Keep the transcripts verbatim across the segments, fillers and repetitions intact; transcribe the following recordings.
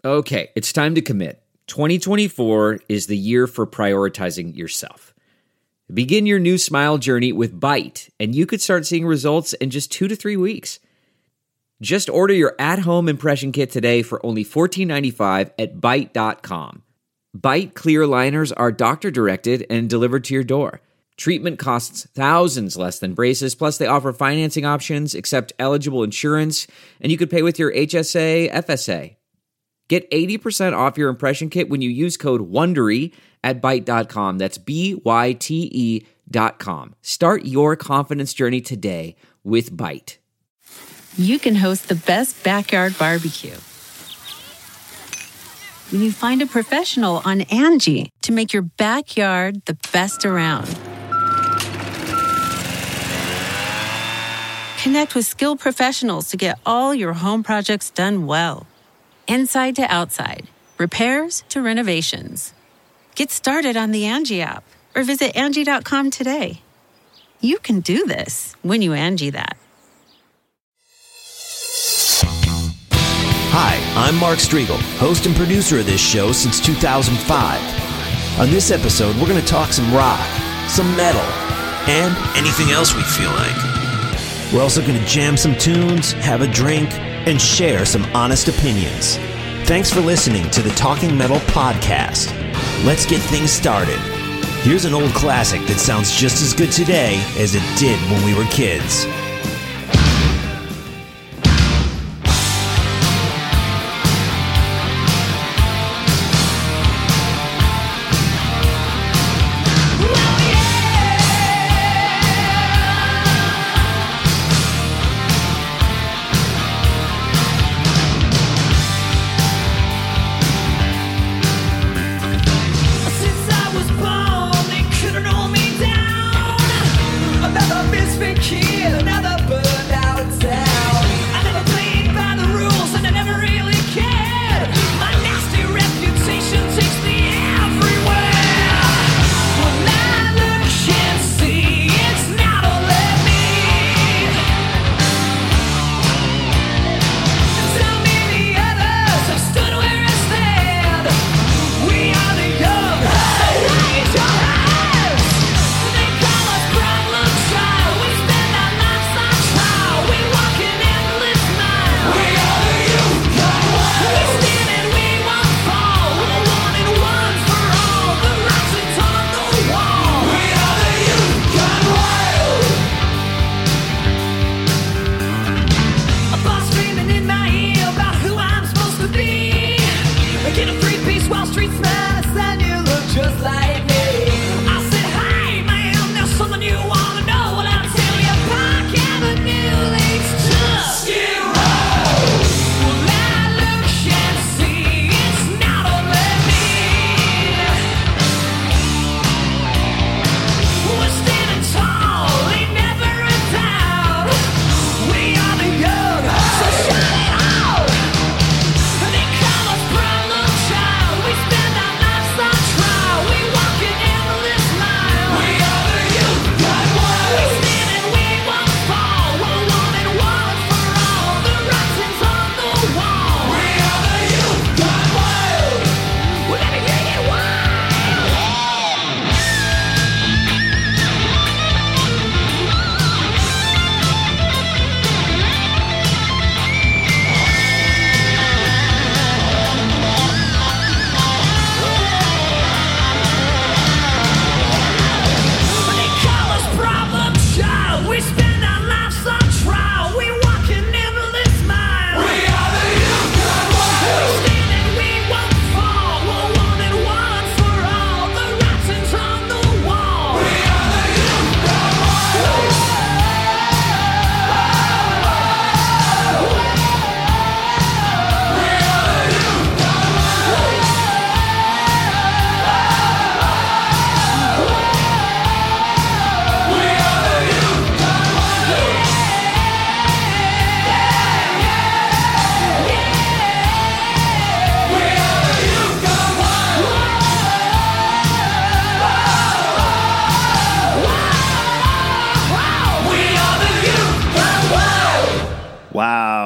Okay, it's time to commit. twenty twenty-four is the year for prioritizing yourself. Begin your new smile journey with Byte, and you could start seeing results in just two to three weeks. Just order your at-home impression kit today for only fourteen ninety-five at byte dot com. Byte clear aligners are doctor-directed and delivered to your door. Treatment costs thousands less than braces, plus they offer financing options, accept eligible insurance, and you could pay with your H S A, F S A. Get eighty percent off your impression kit when you use code WONDERY at byte dot com. That's B Y T E dot com. Start your confidence journey today with Byte. You can host the best backyard barbecue when you find a professional on Angie to make your backyard the best around. Connect with skilled professionals to get all your home projects done well. Inside to outside, repairs to renovations. Get started on the Angie app or visit Angie dot com today. You can do this when you Angie that. Hi, I'm Mark Striegel, host and producer of this show since two thousand five. On this episode, we're going to talk some rock, some metal, and anything else we feel like. We're also going to jam some tunes, have a drink, and share some honest opinions. Thanks for listening to the Talking Metal Podcast. Let's get things started. Here's an old classic that sounds just as good today as it did when we were kids. Now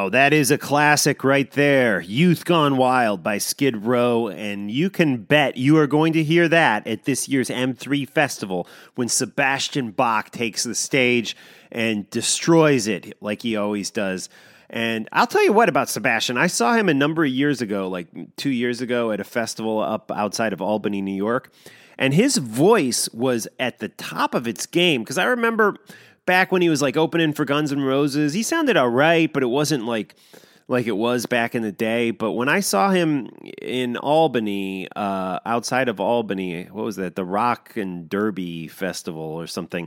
that is a classic right there. Youth Gone Wild by Skid Row, and you can bet you are going to hear that at this year's M three Festival when Sebastian Bach takes the stage and destroys it like he always does. And I'll tell you what about Sebastian. I saw him a number of years ago, like two years ago at a festival up outside of Albany, New York, and his voice was at the top of its game, because I remember back when he was like opening for Guns N' Roses, he sounded all right, but it wasn't like like it was back in the day. But when I saw him in Albany, uh, outside of Albany, what was that? The Rock and Derby Festival or something.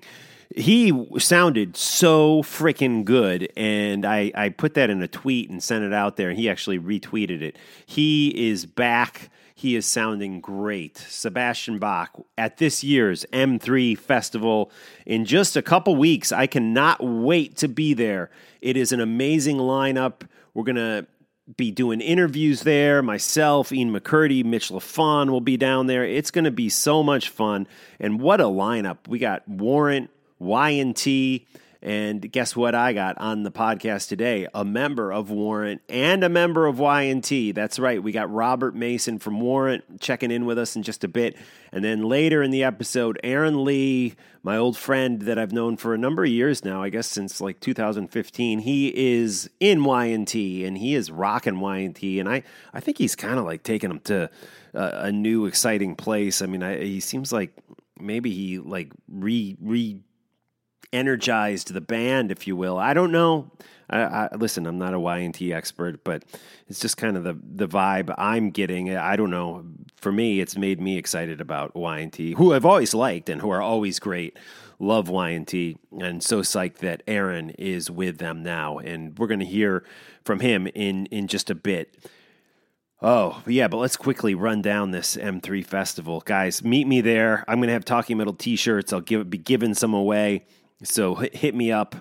He sounded so freaking good, and I, I put that in a tweet and sent it out there, and he actually retweeted it. He is back. He is sounding great. Sebastian Bach at this year's M three Festival in just a couple weeks. I cannot wait to be there. It is an amazing lineup. We're going to be doing interviews there. Myself, Ian McCurdy, Mitch LaFon will be down there. It's going to be so much fun. And what a lineup. We got Warrant, Y and T, and guess what I got on the podcast today? A member of Warrant and a member of Y and T. That's right. We got Robert Mason from Warrant checking in with us in just a bit. And then later in the episode, Aaron Lee, my old friend that I've known for a number of years now, I guess since like two thousand fifteen, he is in Y and T, and he is rocking Y and T. And I, I think he's kind of like taking them to a, a new, exciting place. I mean, I, he seems like maybe he like re re. energized the band, if you will. I don't know. I, I, listen, I'm not a Y and T expert, but it's just kind of the, the vibe I'm getting. I don't know. For me, it's made me excited about Y and T, who I've always liked and who are always great. Love Y and T, and so psyched that Aaron is with them now, and we're going to hear from him in, in just a bit. Oh, yeah, but let's quickly run down this M three Festival. Guys, meet me there. I'm going to have Talking Metal t-shirts. I'll give be giving some away. So hit me up.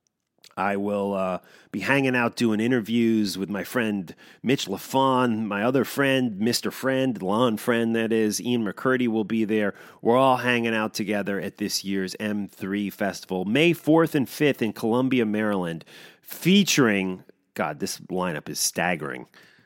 I will uh, be hanging out doing interviews with my friend Mitch LaFon, my other friend, Mister Friend, lawn friend that is, Ian McCurdy will be there. We're all hanging out together at this year's M three Festival, May fourth and fifth in Columbia, Maryland, featuring, God, this lineup is staggering,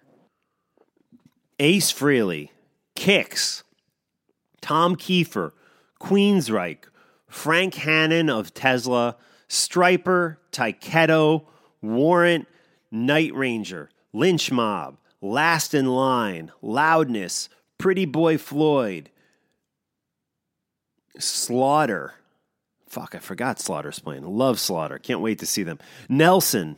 Ace Frehley, Kix, Tom Kiefer, Queensryche, Frank Hannon of Tesla, Stryper, Tyketto, Warrant, Night Ranger, Lynch Mob, Last in Line, Loudness, Pretty Boy Floyd, Slaughter. Fuck, I forgot Slaughter's playing. Love Slaughter. Can't wait to see them. Nelson,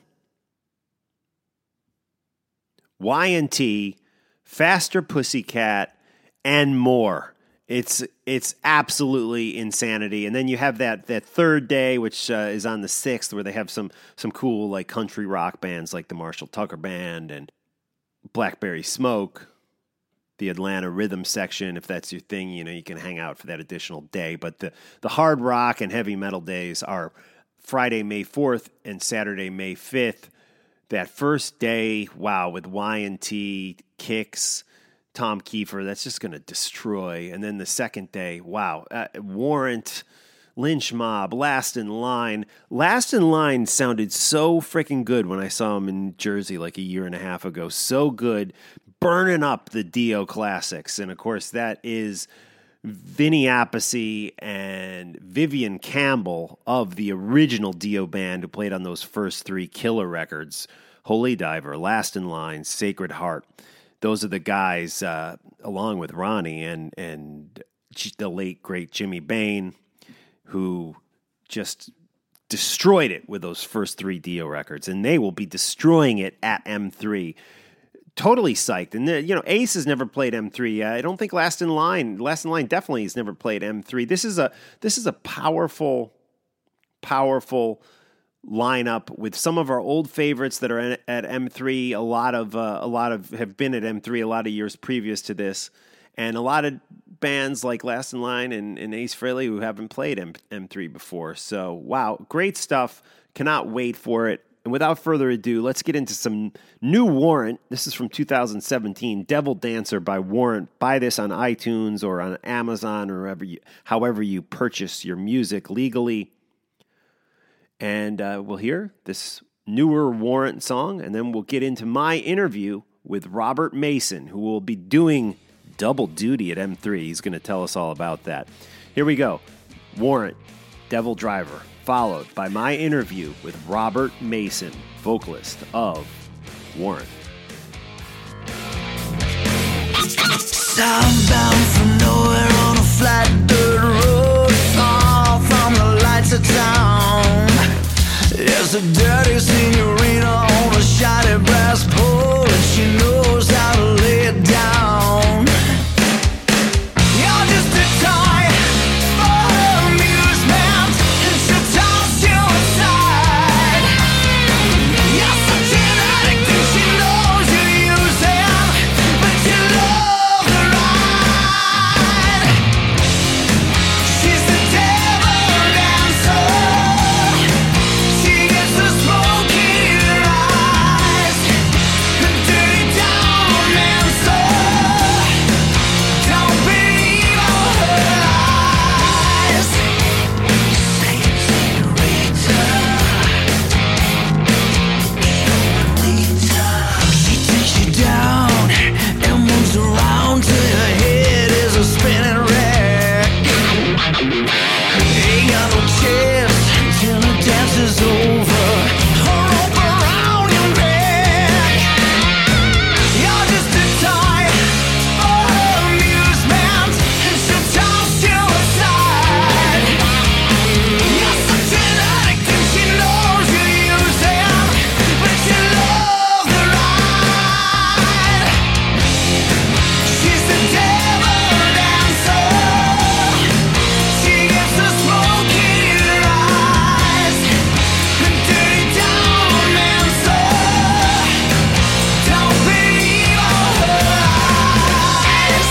Y and T, Faster Pussycat, and more. It's it's absolutely insanity. And then you have that that third day, which uh, is on the sixth, where they have some some cool like country rock bands like the Marshall Tucker Band and Blackberry Smoke, the Atlanta Rhythm Section. If that's your thing, you know, you can hang out for that additional day. But the, the hard rock and heavy metal days are Friday, May fourth and Saturday, May fifth. That first day, wow, with Y and T, Kix, Tom Kiefer, that's just going to destroy. And then the second day, wow, uh, Warrant, Lynch Mob, Last in Line. Last in Line sounded so freaking good when I saw him in Jersey like a year and a half ago. So good, burning up the Dio classics. And of course, that is Vinny Appice and Vivian Campbell of the original Dio band who played on those first three Killer records, Holy Diver, Last in Line, Sacred Heart. Those are the guys, uh, along with Ronnie and and the late, great Jimmy Bain, who just destroyed it with those first three Dio records. And they will be destroying it at M three. Totally psyched. And, the, you know, Ace has never played M three. I don't think Last in Line, Last in Line definitely has never played M three. This is a this is a powerful, powerful lineup with some of our old favorites that are at, at M three. A lot of uh, a lot of have been at M three a lot of years previous to this, and a lot of bands like Last in Line and, and Ace Frehley who haven't played M- M3 before. So wow, great stuff. Cannot wait for it. And without further ado, let's get into some new Warrant. This is from two thousand seventeen, Devil Dancer by Warrant. Buy this on iTunes or on Amazon or wherever you, however you purchase your music legally. And uh, we'll hear this newer Warrant song, and then we'll get into my interview with Robert Mason, who will be doing double duty at M three. He's going to tell us all about that. Here we go. Warrant, Devil Driver, followed by my interview with Robert Mason, vocalist of Warrant. Southbound from nowhere on a flat dirt road, far from the lights of town. There's a dirty senorita on a shiny brass pole, and she knows how to lay it down. You're just a toy for her amusement, and she'll toss you aside. You're such an addict, and she knows you're using, but you love the ride. She's the devil dancer. She gets the smoke in her eyes, the dirty down romancer. Don't believe all her lies. She takes you down and moves around till your head is a spinning wreck. Ain't got no chance till the dance is over. Her rope around your neck. You're just a toy for her amusement, and she'll toss you aside. You're such an addict, and she knows you're using, but you love the ride. She's the devil dancer. She gets the smoke in her eyes, the dirty down romancer. Don't believe all her lies.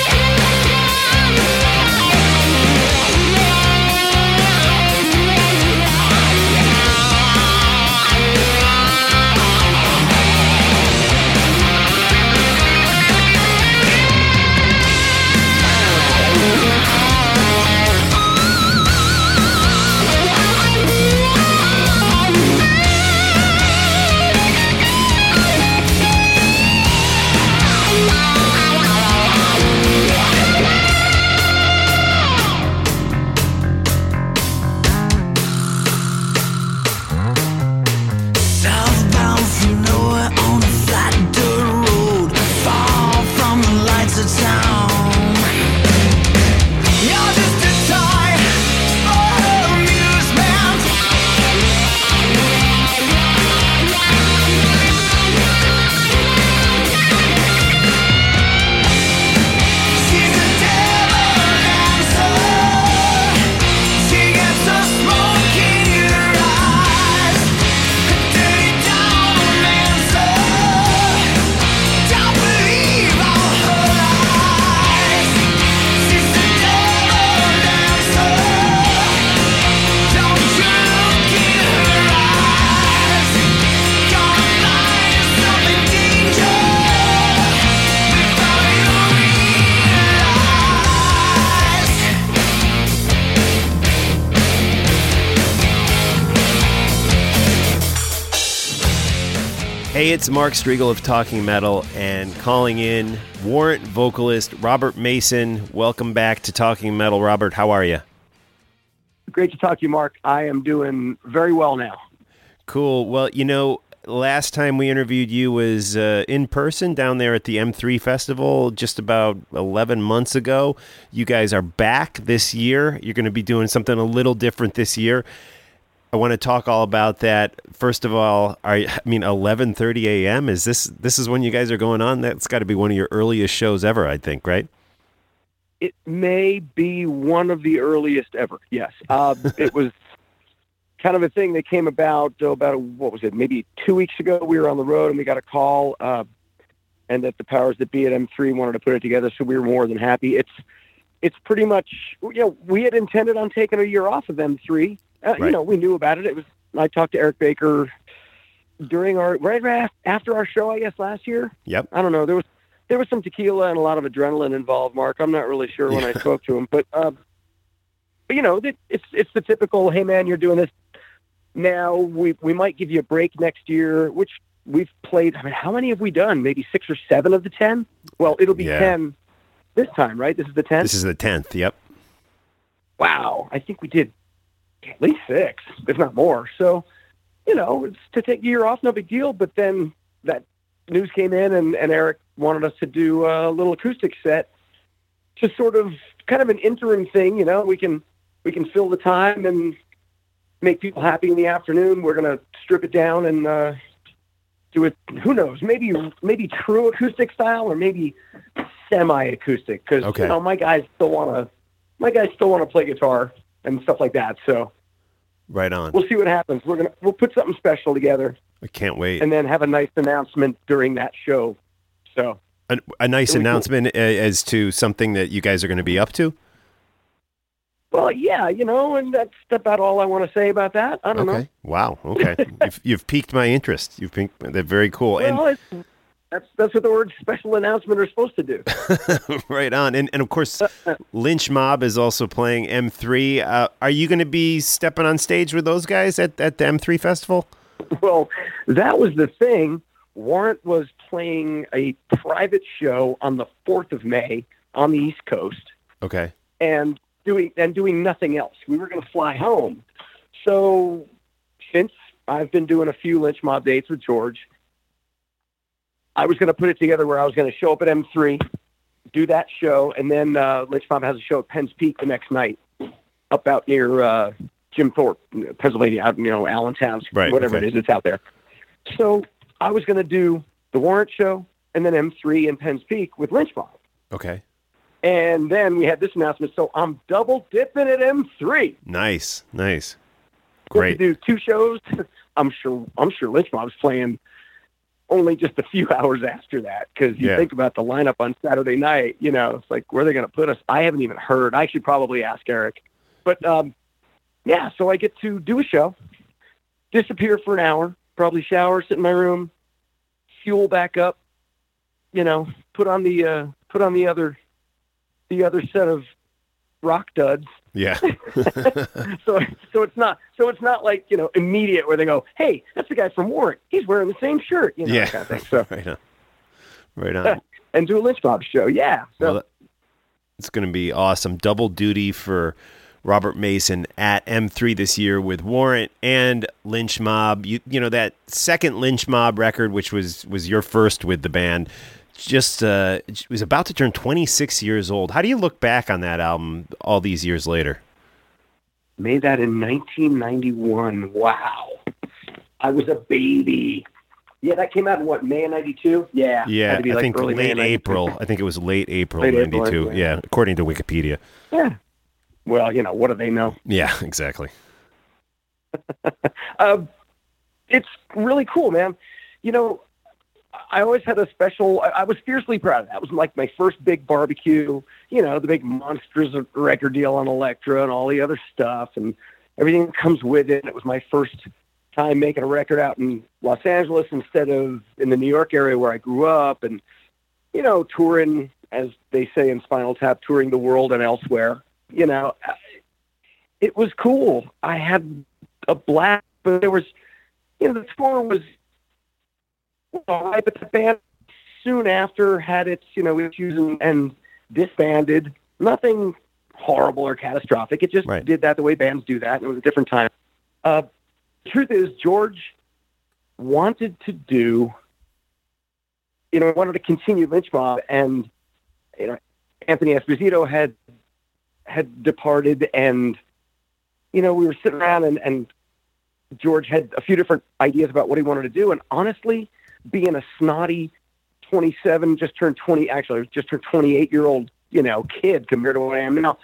Southbound from nowhere on a flat dirt road, far from the lights of town. You're just a toy for her amusement. She's the devil dancer. She gets the smoke in her eyes, the dirty down romancer. Don't believe all her lies. She's the devil dancer. Don't you look in her eyes. Gonna find yourself in danger before you realize. Hey, it's Mark Striegel of Talking Metal, and calling in Warrant vocalist Robert Mason. Welcome back to Talking Metal. Robert, how are you? Great to talk to you, Mark. I am doing very well now. Cool. Well, you know, last time we interviewed you was uh, in person down there at the M three Festival just about eleven months ago. You guys are back this year. You're going to be doing something a little different this year. I want to talk all about that. First of all, are, I mean, eleven thirty a.m. Is this this is when you guys are going on? That's got to be one of your earliest shows ever, I think, right? It may be one of the earliest ever. Yes. Uh, it was kind of a thing that came about, oh, about, what was it, maybe two weeks ago. We were on the road and we got a call uh, and that the powers that be at M three wanted to put it together. So we were more than happy. It's, it's pretty much, you know, we had intended on taking a year off of M three. Uh, Right. You know, we knew about it. It was, I talked to Eric Baker during our, right after our show, I guess, last year. Yep. I don't know. There was, there was some tequila and a lot of adrenaline involved, Mark. I'm not really sure when I spoke to him, but, uh, but you know, it, it's, it's the typical, hey man, you're doing this. now we we might give you a break next year, which we've played. I mean, how many have we done? Maybe six or seven of the ten? Well, it'll be Yeah. ten this time, right? This is the tenth? This is the tenth. Yep. Wow. I think we did at least six, if not more. So, you know, it's to take a year off, no big deal. But then that news came in, and, and Eric wanted us to do a little acoustic set, just sort of kind of an interim thing. You know, we can we can fill the time and make people happy in the afternoon. We're going to strip it down and uh, do it. Who knows? Maybe maybe true acoustic style, or maybe semi-acoustic. Because Okay. you know, my guys still want to my guys still want to play guitar and stuff like that. So Right on. we'll see what happens. We're gonna we'll put something special together, I can't wait. and then have a nice announcement during that show. So A, a nice Really cool. announcement a- as to something that you guys are going to be up to. well, yeah, you know, and that's about all I want to say about that. I don't Okay. Wow. Okay. you've, you've piqued my interest. You've piqued. They're very cool. know. Well, it's, that's that's what the word special announcement are supposed to do. And right on. And and of course, Lynch Mob is also playing M three. Uh, are you going to be stepping on stage with those guys at at the M three festival? Well, that was the thing. Warrant was playing a private show on the fourth of May on the East Coast, Okay. and doing and doing nothing else. We were going to fly home. So since I've been doing a few Lynch Mob dates with George, I was going to put it together where I was going to show up at M three, do that show, and then uh, Lynch Mob has a show at Penn's Peak the next night, up out near uh, Jim Thorpe, Pennsylvania, out you know Allentown, Right, whatever okay. it is, it's out there. So I was going to do the Warrant show and then M three and Penn's Peak with Lynch Mob. Okay. And then we had this announcement, so I'm double dipping at M three. Nice. Nice. Get Great. to do two shows. I'm sure. I'm sure Lynch Mob's playing only just a few hours after that, because you Yeah. think about the lineup on Saturday night. You know, it's like, where are they going to put us? I haven't even heard. I should probably ask Eric. But um, yeah, so I get to do a show, disappear for an hour, probably shower, sit in my room, fuel back up. You know, put on the uh, put on the other the other set of rock duds. Yeah. So, so it's not, so it's not like, you know, immediate where they go, hey, that's the guy from Warrant. He's wearing the same shirt, you know, Yeah. that kind of thing. So, Right on. Right on. and do a Lynch Mob show. Yeah. So, Well, it's going to be awesome. Double duty for Robert Mason at M three this year with Warrant and Lynch Mob. You you know that second Lynch Mob record, which was was your first with the band, just uh, was about to turn twenty-six years old. How do you look back on that album all these years later? made that in nineteen ninety-one. Wow. I was a baby. Yeah, that came out in what, May of ninety-two? Yeah. Yeah, Had to be I like think early May late of ninety-two. April. I think it was late April Late April, ninety-two. yeah. Yeah, according to Wikipedia. Yeah. Well, you know, what do they know? Yeah, exactly. Um, it's really cool, man. You know, I always had a special, I, I was fiercely proud of that. It was like my first big barbecue, you know, the big monsters record deal on Elektra and all the other stuff and everything that comes with it. It was my first time making a record out in Los Angeles instead of in the New York area where I grew up, and, you know, touring, as they say in Spinal Tap, touring the world and elsewhere. You know, it was cool. I had a blast, but there was, you know, the tour was all right, but the band soon after had its, you know, issues and, and disbanded. Nothing horrible or catastrophic. It just Right. did that the way bands do that. And it was a different time. Uh, the truth is, George wanted to do, you know, wanted to continue Lynch Mob, and, you know, Anthony Esposito had had departed, and, you know, we were sitting around, and, and George had a few different ideas about what he wanted to do. And honestly, being a snotty twenty-seven, just turned twenty, actually just turned twenty-eight year old, you know, kid compared to what I am now,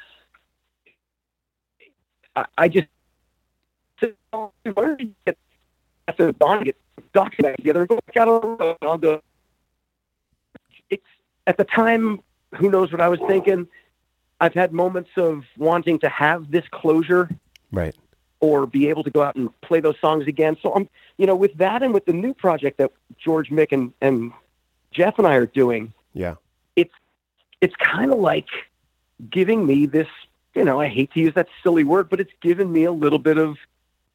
I, I just said, oh, why don't you get after Don get Doc back together and go back out on the road, and I'll go. It's at the time, who knows what I was thinking. I've had moments of wanting to have this closure Right. or be able to go out and play those songs again. So I'm, you know, with that and with the new project that George, Mick, and, and Jeff and I are doing, Yeah. it's it's kind of like giving me this, you know, I hate to use that silly word, but it's given me a little bit of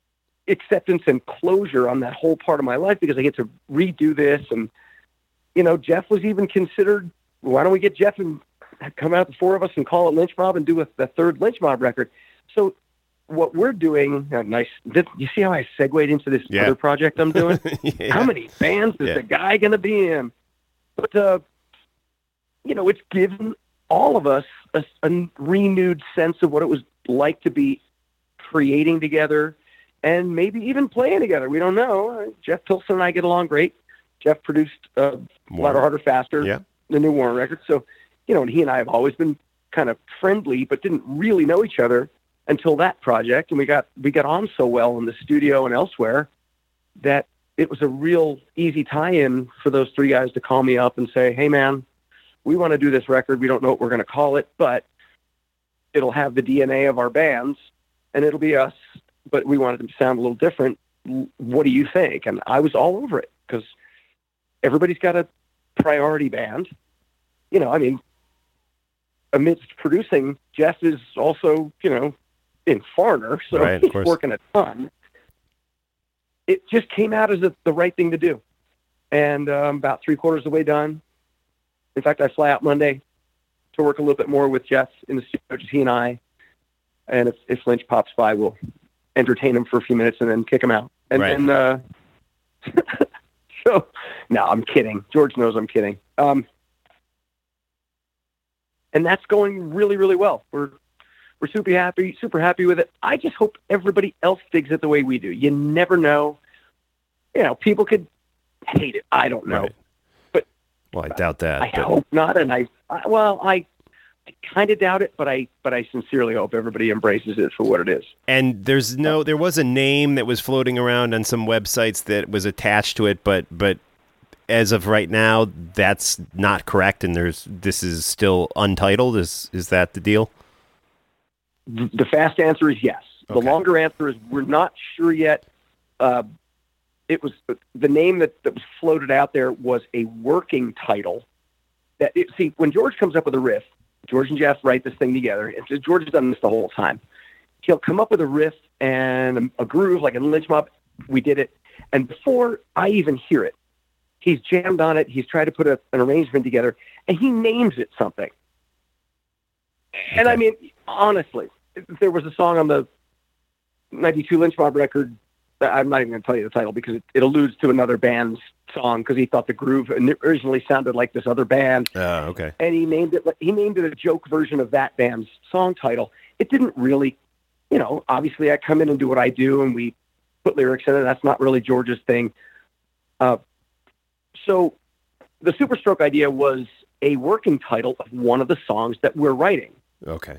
acceptance and closure on that whole part of my life because I get to redo this. And, you know, Jeff was even considered, why don't we get Jeff and come out, the four of us, and call it Lynch Mob and do a, the third Lynch Mob record. So what we're doing, uh, nice. This, you see how I segued into this yeah. other project I'm doing? yeah. How many bands is yeah. the guy going to be in? But, uh, you know, it's given all of us a, a renewed sense of what it was like to be creating together and maybe even playing together. We don't know. Uh, Jeff Pilson and I get along great. Jeff produced uh, Louder, Harder, Faster, yeah. the new Warren record. So, you know, and he and I have always been kind of friendly, but didn't really know each other until that project. And we got we got on so well in the studio and elsewhere that it was a real easy tie-in for those three guys to call me up and say, hey, man, we want to do this record. We don't know what we're going to call it, but it'll have the D N A of our bands, and it'll be us, but we wanted it to sound a little different. What do you think? And I was all over it because everybody's got a priority band. You know, I mean, amidst producing, Jeff is also, you know, in Foreigner, so right, he's working a ton. It just came out as a, the right thing to do. And um, about three quarters of the way done. In fact, I fly out Monday to work a little bit more with Jeff in the studio, just he and I. And if, if Lynch pops by, we'll entertain him for a few minutes and then kick him out. And right. then, uh, so, no, I'm kidding. George knows I'm kidding. Um, and that's going really, really well. We're we're super happy, super happy with it. I just hope everybody else digs it the way we do. You never know. You know, people could hate it. I don't know. Right. But well, I doubt that. I but... hope not. And I, I well, I, I kind of doubt it, but I, but I sincerely hope everybody embraces it for what it is. And there's no, there was a name that was floating around on some websites that was attached to it, but, but as of right now, that's not correct. And there's, this is still untitled. Is, is that the deal? The fast answer is yes. Okay. The longer answer is we're not sure yet. Uh, it was the name that, that was floated out there was a working title. That it, see, when George comes up with a riff, George and Jeff write this thing together. And so George has done this the whole time. He'll come up with a riff and a, a groove like in Lynch Mob. We did it. And before I even hear it, he's jammed on it. He's tried to put a, an arrangement together and he names it something. Okay. And I mean, honestly, there was a song on the ninety-two Lynch Mob record. I'm not even going to tell you the title because it, it alludes to another band's song because he thought the groove originally sounded like this other band. Oh, uh, okay. And he named it, he named it a joke version of that band's song title. It didn't really, you know, obviously I come in and do what I do and we put lyrics in it. That's not really George's thing. Uh, so the Superstroke idea was a working title of one of the songs that we're writing. Okay.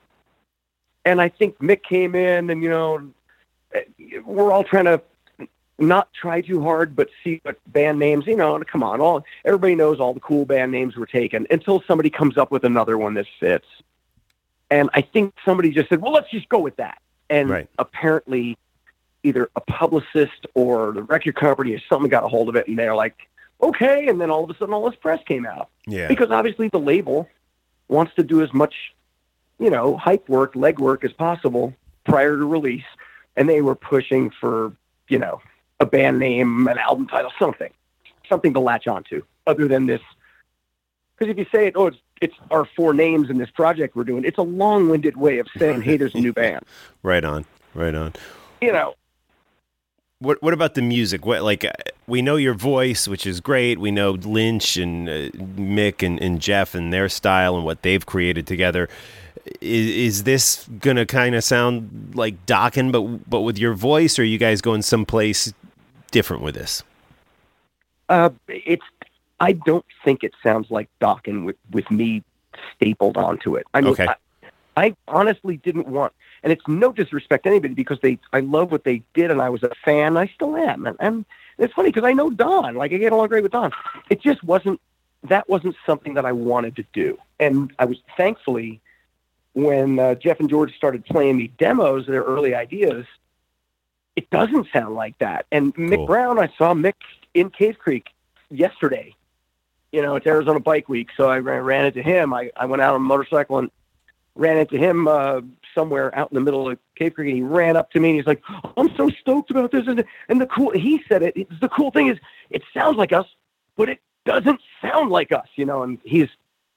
And I think Mick came in and, you know, we're all trying to not try too hard, but see what band names, you know, come on, all everybody knows all the cool band names were taken until somebody comes up with another one that fits. And I think somebody just said, well, let's just go with that. And right. apparently either a publicist or the record company or something got a hold of it and they're like, okay. And then all of a sudden all this press came out. Yeah. Because obviously the label wants to do as much, you know, hype work, leg work as possible prior to release. And they were pushing for, you know, a band name, an album title, something, something to latch onto other than this. Because if you say it, oh, it's, it's our four names in this project we're doing, it's a long-winded way of saying, hey, there's a new band. Right on, right on. You know. What What about the music? What like uh, we know your voice, which is great. We know Lynch and uh, Mick and, and Jeff and their style and what they've created together. Is, is this gonna kind of sound like Dokken, but but with your voice, or are you guys going someplace different with this? Uh, it's. I don't think it sounds like Dokken with with me stapled onto it. I mean, okay. I, I honestly didn't want, and it's no disrespect to anybody because they. I love what they did, and I was a fan. I still am, and, and it's funny because I know Don. Like I get along great with Don. It just wasn't. That wasn't something that I wanted to do, and I was thankfully. When uh, Jeff and George started playing me demos, their early ideas, it doesn't sound like that. And Mick Cool. Brown, I saw Mick in Cave Creek yesterday. You know, it's Arizona Bike Week, so I ran, ran into him. I, I went out on a motorcycle and ran into him uh, somewhere out in the middle of Cave Creek, and he ran up to me and he's like, I'm so stoked about this. And, and the cool, he said it, it's, the cool thing is it sounds like us, but it doesn't sound like us, you know, and he's,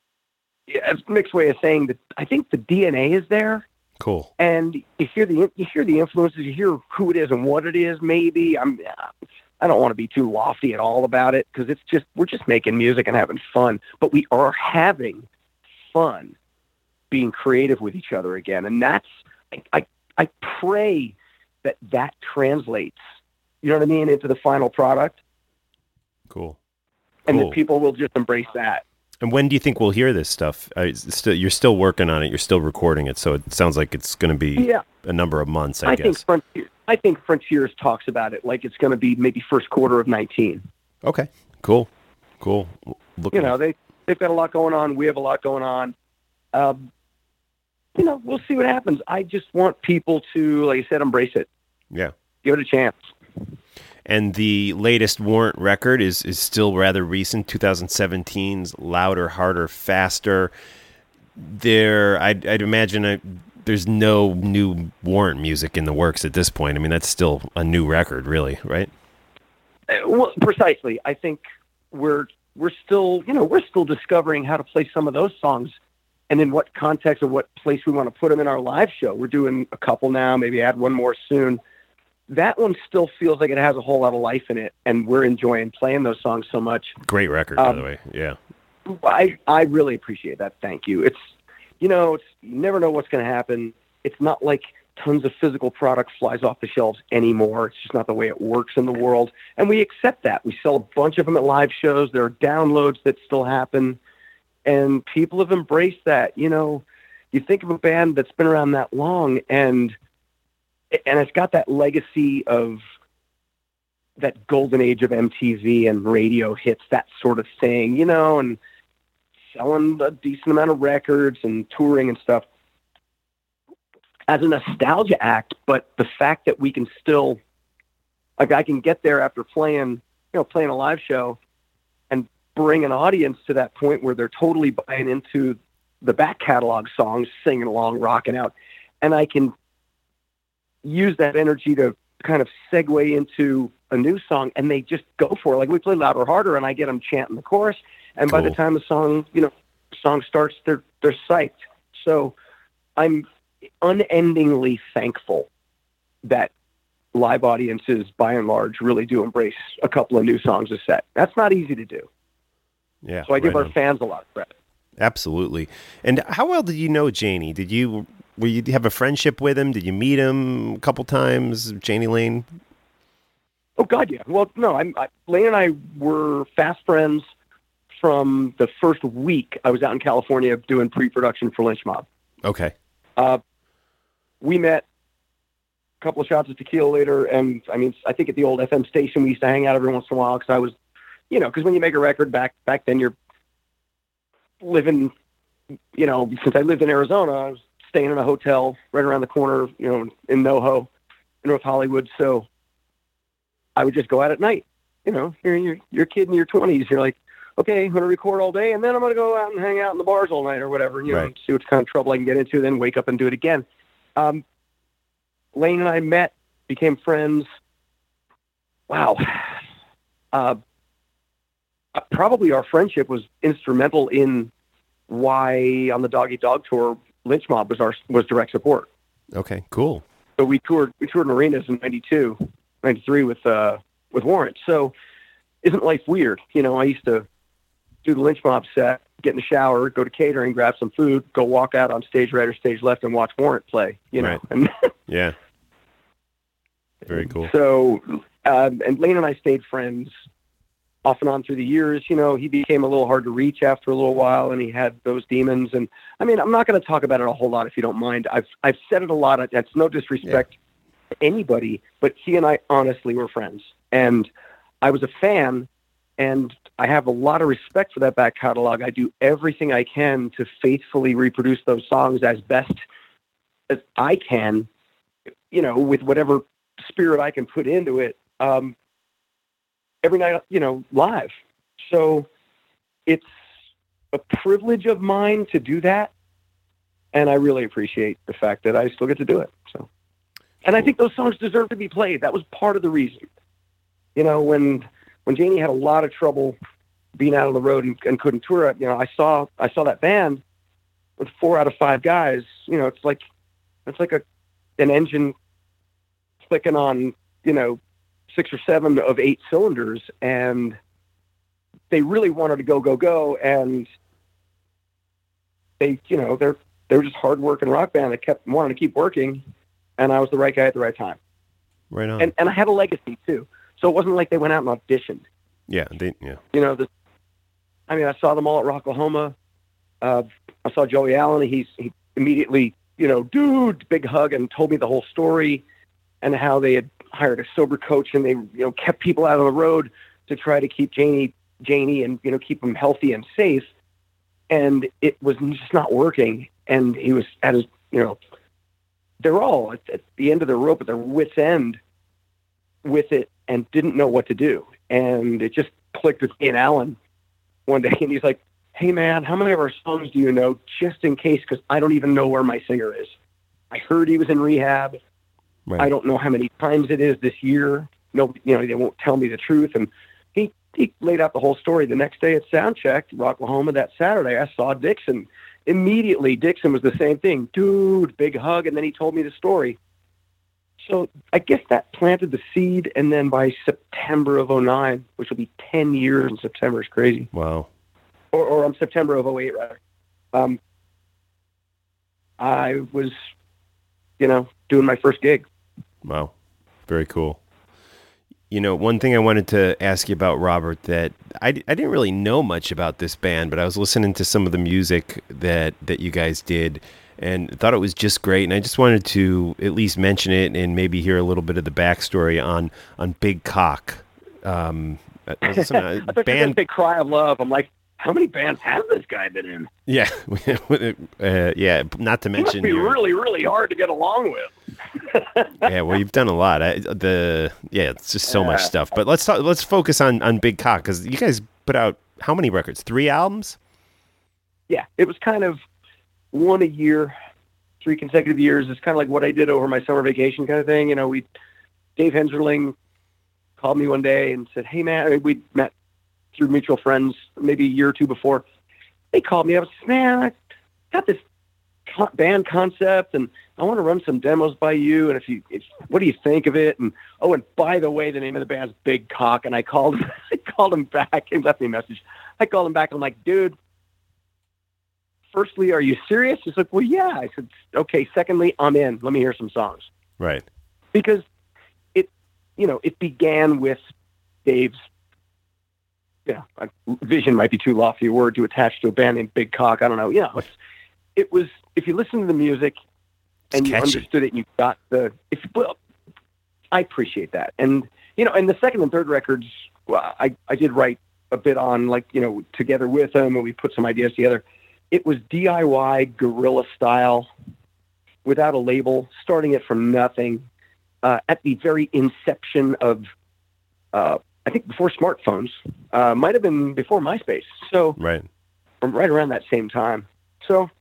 yeah, it's a mixed way of saying that I think the D N A is there. Cool. And you hear the, you hear the influences, you hear who it is and what it is. Maybe I'm, I don't want to be too lofty at all about it, because it's just, we're just making music and having fun, but we are having fun being creative with each other again. And that's, I, I, I pray that that translates, you know what I mean, into the final product. Cool. And cool. that people will just embrace that. And when do you think we'll hear this stuff? Uh, it's still, you're still working on it. You're still recording it. So it sounds like it's going to be yeah. a number of months, I, I guess. think Frontier, I think Frontiers talks about it like it's going to be maybe first quarter of nineteen. Okay, cool. Cool. Look you know, they, they've got a lot going on. We have a lot going on. Um, you know, we'll see what happens. I just want people to, like I said, embrace it. Yeah. Give it a chance. And the latest Warrant record is, is still rather recent, twenty seventeen's Louder, Harder, Faster. There, I'd, I'd imagine a, there's no new Warrant music in the works at this point. I mean, that's still a new record, really, right? Uh, well, precisely. I think we're we're still, you know, we're still discovering how to play some of those songs and in what context or what place we want to put them in our live show. We're doing a couple now, maybe add one more soon. That one still feels like it has a whole lot of life in it, and we're enjoying playing those songs so much. Great record, um, by the way. Yeah. I, I really appreciate that. Thank you. It's, you know, it's, you never know what's going to happen. It's not like tons of physical product flies off the shelves anymore. It's just not the way it works in the world. And we accept that. We sell a bunch of them at live shows. There are downloads that still happen, and people have embraced that. You know, you think of a band that's been around that long, and and it's got that legacy of that golden age of M T V and radio hits, that sort of thing, you know, and selling a decent amount of records and touring and stuff as a nostalgia act. But the fact that we can still, like, I can get there after playing, you know, playing a live show and bring an audience to that point where they're totally buying into the back catalog songs, singing along, rocking out. And I can use that energy to kind of segue into a new song, and they just go for it. Like, we play Louder, Harder, and I get them chanting the chorus, and Cool. by the time the song, you know, song starts, they're they're psyched. So I'm unendingly thankful that live audiences, by and large, really do embrace a couple of new songs a set. That's not easy to do. Yeah. So I give right our on. fans a lot of credit. Absolutely. And how well did you know Janie? Did you were you have a friendship with him? Did you meet him a couple times, Janie Lane? Oh God, yeah. Well, no, I'm, I, Lane and I were fast friends from the first week I was out in California doing pre-production for Lynch Mob. Okay. Uh, we met a couple of shots of tequila later, and I mean, I think at the old F M station we used to hang out every once in a while because I was, you know, because when you make a record back back then, you're living, you know, since I lived in Arizona, I was staying in a hotel right around the corner, you know, in NoHo, in North Hollywood. So I would just go out at night. You know, you're you're, you're a kid in your twenties. You're like, okay, I'm going to record all day, and then I'm going to go out and hang out in the bars all night or whatever, you know, Right. see what kind of trouble I can get into, then wake up and do it again. Um, Lane and I met, became friends. Wow. Uh, probably our friendship was instrumental in why on the Dog Eat Dog tour, Lynch Mob was our was direct support. Okay, cool. So we toured we toured in arenas in ninety-two, ninety-three with uh, with Warrant. So isn't life weird? You know, I used to do the Lynch Mob set, get in the shower, go to catering, grab some food, go walk out on stage right or stage left and watch Warrant play, you know. Right. And Yeah. Very cool. so, um, and Lane and I stayed friends off and on through the years. You know, he became a little hard to reach after a little while, and he had those demons. And I mean, I'm not going to talk about it a whole lot if you don't mind. I've I've said it a lot. That's no disrespect to anybody, but he and I honestly were friends, and I was a fan, and I have a lot of respect for that back catalog. I do everything I can to faithfully reproduce those songs as best as I can, you know, with whatever spirit I can put into it. Um, every night, you know, live. So it's a privilege of mine to do that. And I really appreciate the fact that I still get to do it. So, and I think those songs deserve to be played. That was part of the reason. You know, when when Janie had a lot of trouble being out on the road and, and couldn't tour it, you know, I saw I saw that band with four out of five guys. You know, it's like it's like a an engine clicking on, you know, six or seven of eight cylinders, and they really wanted to go, go, go. And they, you know, they're, they were just hard working rock band that kept wanting to keep working. And I was the right guy at the right time. Right on. And, and I had a legacy too. So it wasn't like they went out and auditioned. Yeah. They, yeah. You know, the, I mean, I saw them all at Rocklahoma. Uh, I saw Joey Allen. He's, he immediately, you know, dude, big hug, and told me the whole story and how they had hired a sober coach, and they, you know, kept people out on the road to try to keep Janie, Janie and, you know, keep them healthy and safe. And it was just not working. And he was at his, you know, they're all at, at the end of their rope, at their wit's end with it, and didn't know what to do. And it just clicked with me and Alan one day. And he's like, hey man, how many of our songs do you know, just in case? Cause I don't even know where my singer is. I heard he was in rehab. Right. I don't know how many times it is this year. No, you know, they won't tell me the truth. And he, he laid out the whole story. The next day at Soundcheck, Rocklahoma, that Saturday, I saw Dixon. Immediately, Dixon was the same thing. Dude, big hug. And then he told me the story. So I guess that planted the seed. And then by September of oh nine, which will be ten years in September, is crazy. Wow. Or, or um, September of oh eight, rather. Um, I was, you know, doing my first gig. Wow. Very cool. You know, one thing I wanted to ask you about, Robert, that I, I didn't really know much about this band, but I was listening to some of the music that, that you guys did and thought it was just great. And I just wanted to at least mention it and maybe hear a little bit of the backstory on, on Big Cock. Um, I was I thought band... Big Cry of Love. I'm like, how many bands has this guy been in? Yeah. uh, yeah. Not to mention, it must be your... really, really hard to get along with. Yeah. Well, you've done a lot. I, the, yeah, it's just so yeah. much stuff, but let's talk, let's focus on, on Big Cock. Cause you guys put out how many records? Three albums? Yeah. It was kind of one a year, three consecutive years. It's kind of like what I did over my summer vacation kind of thing. You know, we, Dave Henslerling called me one day and said, hey man, we met through mutual friends, maybe a year or two before. They called me up and said, man, I got this co- band concept and I want to run some demos by you. And if you, if, what do you think of it? And, oh, and by the way, the name of the band's Big Cock. And I called him, I called him back. He left me a message. I called him back. I'm like, dude, firstly, are you serious? He's like, well, yeah. I said, okay. Secondly, I'm in. Let me hear some songs. Right. Because it, you know, it began with Dave's, yeah, vision might be too lofty a word to attach to a band named Big Cock. I don't know. You know, it's, it was, if you listen to the music and it's you catchy. understood it and you got the, if, well, I appreciate that. And, you know, and the second and third records, well, I, I did write a bit on, like, you know, together with them, and we put some ideas together. It was D I Y guerrilla style without a label, starting it from nothing, uh, at the very inception of, uh, I think before smartphones, uh, might have been before MySpace. So right, right around that same time. So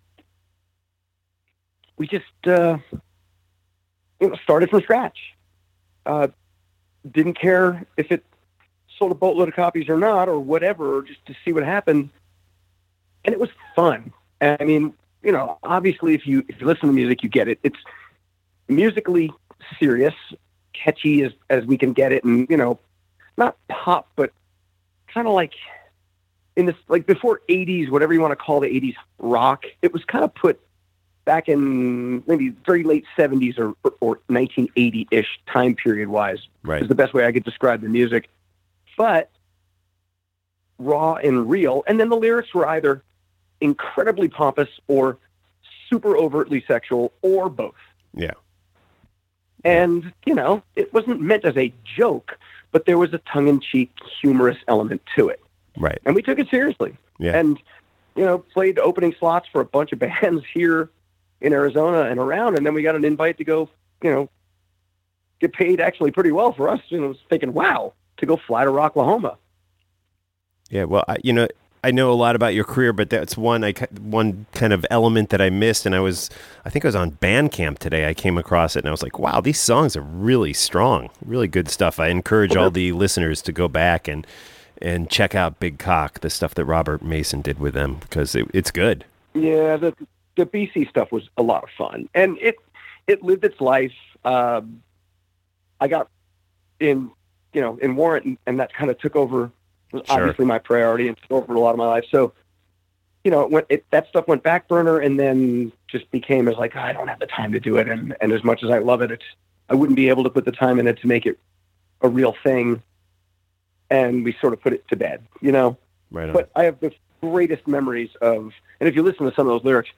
we just uh, you know, started from scratch. Uh, didn't care if it sold a boatload of copies or not, or whatever, just to see what happened. And it was fun. I mean, you know, obviously, if you if you listen to music, you get it. It's musically serious, catchy as as we can get it, and you know. Not pop, but kind of like in this, like before eighties, whatever you want to call the eighties rock, it was kind of put back in maybe very late seventies or, or nineteen eighty-ish time period wise. Right. Is the best way I could describe the music. But raw and real. And then the lyrics were either incredibly pompous or super overtly sexual or both. Yeah. And, you know, it wasn't meant as a joke, but there was a tongue-in-cheek, humorous element to it. Right. And we took it seriously. Yeah. And, you know, played opening slots for a bunch of bands here in Arizona and around, and then we got an invite to go, you know, get paid actually pretty well for us. And I was thinking, wow, to go fly to Rocklahoma. Yeah, well, I, you know, I know a lot about your career, but that's one I one kind of element that I missed. And I was, I think I was on Bandcamp today. I came across it and I was like, wow, these songs are really strong, really good stuff. I encourage all the listeners to go back and and check out Big Cock, the stuff that Robert Mason did with them, because it, it's good. Yeah, the the B C stuff was a lot of fun, and it it lived its life. Um, I got in, you know, in Warrant, and, and that kind of took over. Was Sure. obviously my priority and took over a lot of my life. So, you know, it went, it, that stuff went back burner, and then just became as like, I don't have the time to do it, and and as much as I love it, it's I wouldn't be able to put the time in it to make it a real thing. And we sort of put it to bed, you know. Right on. But I have the greatest memories of, and if you listen to some of those lyrics,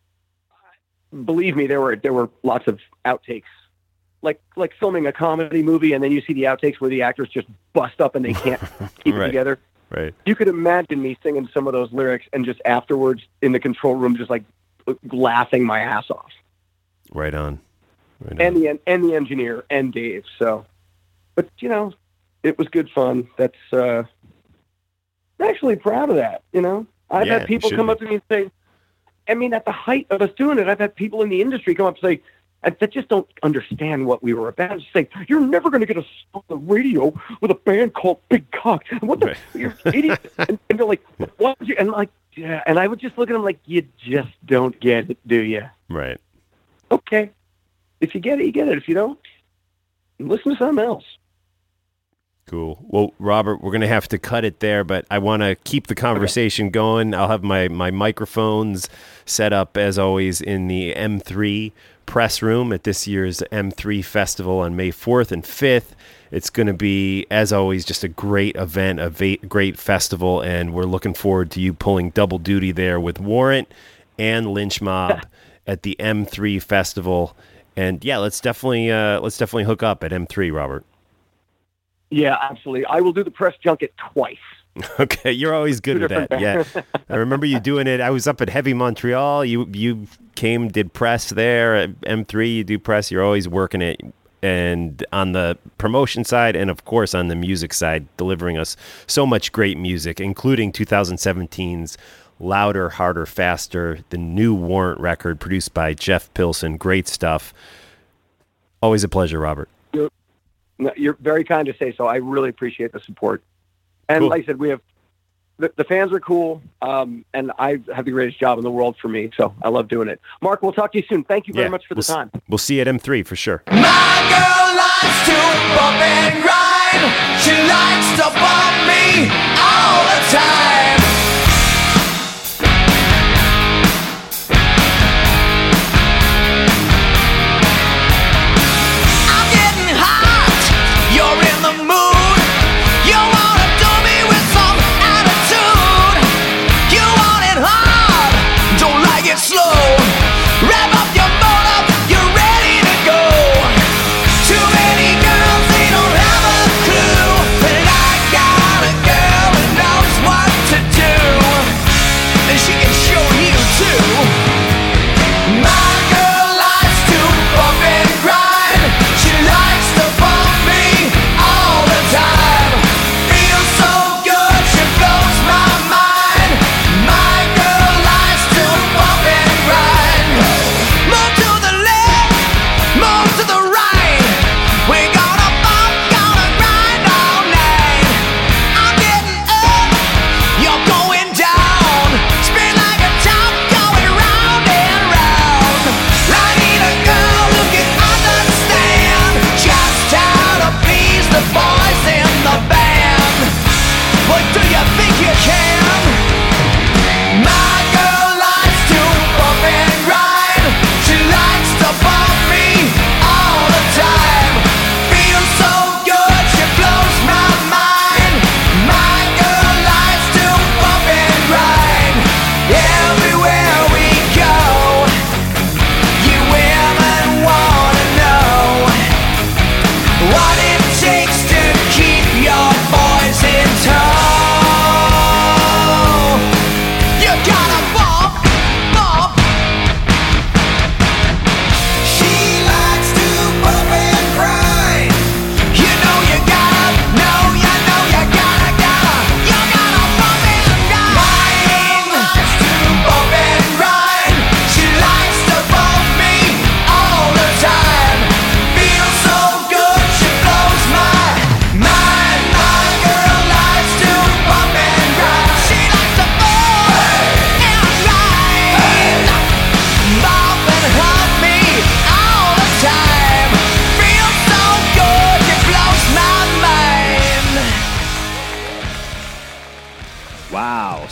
believe me, there were there were lots of outtakes, like like filming a comedy movie, and then you see the outtakes where the actors just bust up and they can't keep Right. it together. Right. You could imagine me singing some of those lyrics and just afterwards in the control room, just like laughing my ass off. Right on. Right on. And the and the engineer and Dave. So, but you know, it was good fun. That's uh, I'm actually proud of that. You know, I've Yeah, had people you come should up to me and say, I mean, at the height of us doing it, I've had people in the industry come up and say, that just don't understand what we were about. Just say, you're never going to get us on the radio with a band called Big Cock. What the? Right. You're an idiot. And, and they're like, what? Would you? And like, yeah. And I would just look at them like, you just don't get it, do you? Right. Okay. If you get it, you get it. If you don't, listen to something else. Cool. Well, Robert, we're going to have to cut it there, but I want to keep the conversation going. I'll have my, my microphones set up, as always, in the M three press room at this year's M three Festival on May fourth and fifth. It's going to be, as always, just a great event, a va- great festival, and we're looking forward to you pulling double duty there with Warrant and Lynch Mob at the M three Festival. And yeah, let's definitely uh, let's definitely hook up at M three, Robert. Yeah, absolutely. I will do the press junket twice. Okay, you're always good Two with that. different Yeah, I remember you doing it. I was up at Heavy Montreal. You you came, did press there at M three. You do press. You're always working it, and on the promotion side, and of course on the music side, delivering us so much great music, including twenty seventeen's Louder, Harder, Faster, the new Warrant record produced by Jeff Pilson. Great stuff. Always a pleasure, Robert. No, you're very kind to say so. I really appreciate the support. And Cool. like I said, we have the, the fans are cool, um, and I have the greatest job in the world for me, so I love doing it. Mark, we'll talk to you soon. Thank you very Yeah, much for we'll the time. s- We'll see you at M three for sure. My girl likes to bump and grind. She likes to bump me all the time. I'm getting hot. You're in the mood. You wanna do me with some attitude. You want it hard. Don't like it slow. Rev up your motor. You're ready to go. Too many girls, they don't have a clue. But I got a girl who knows what to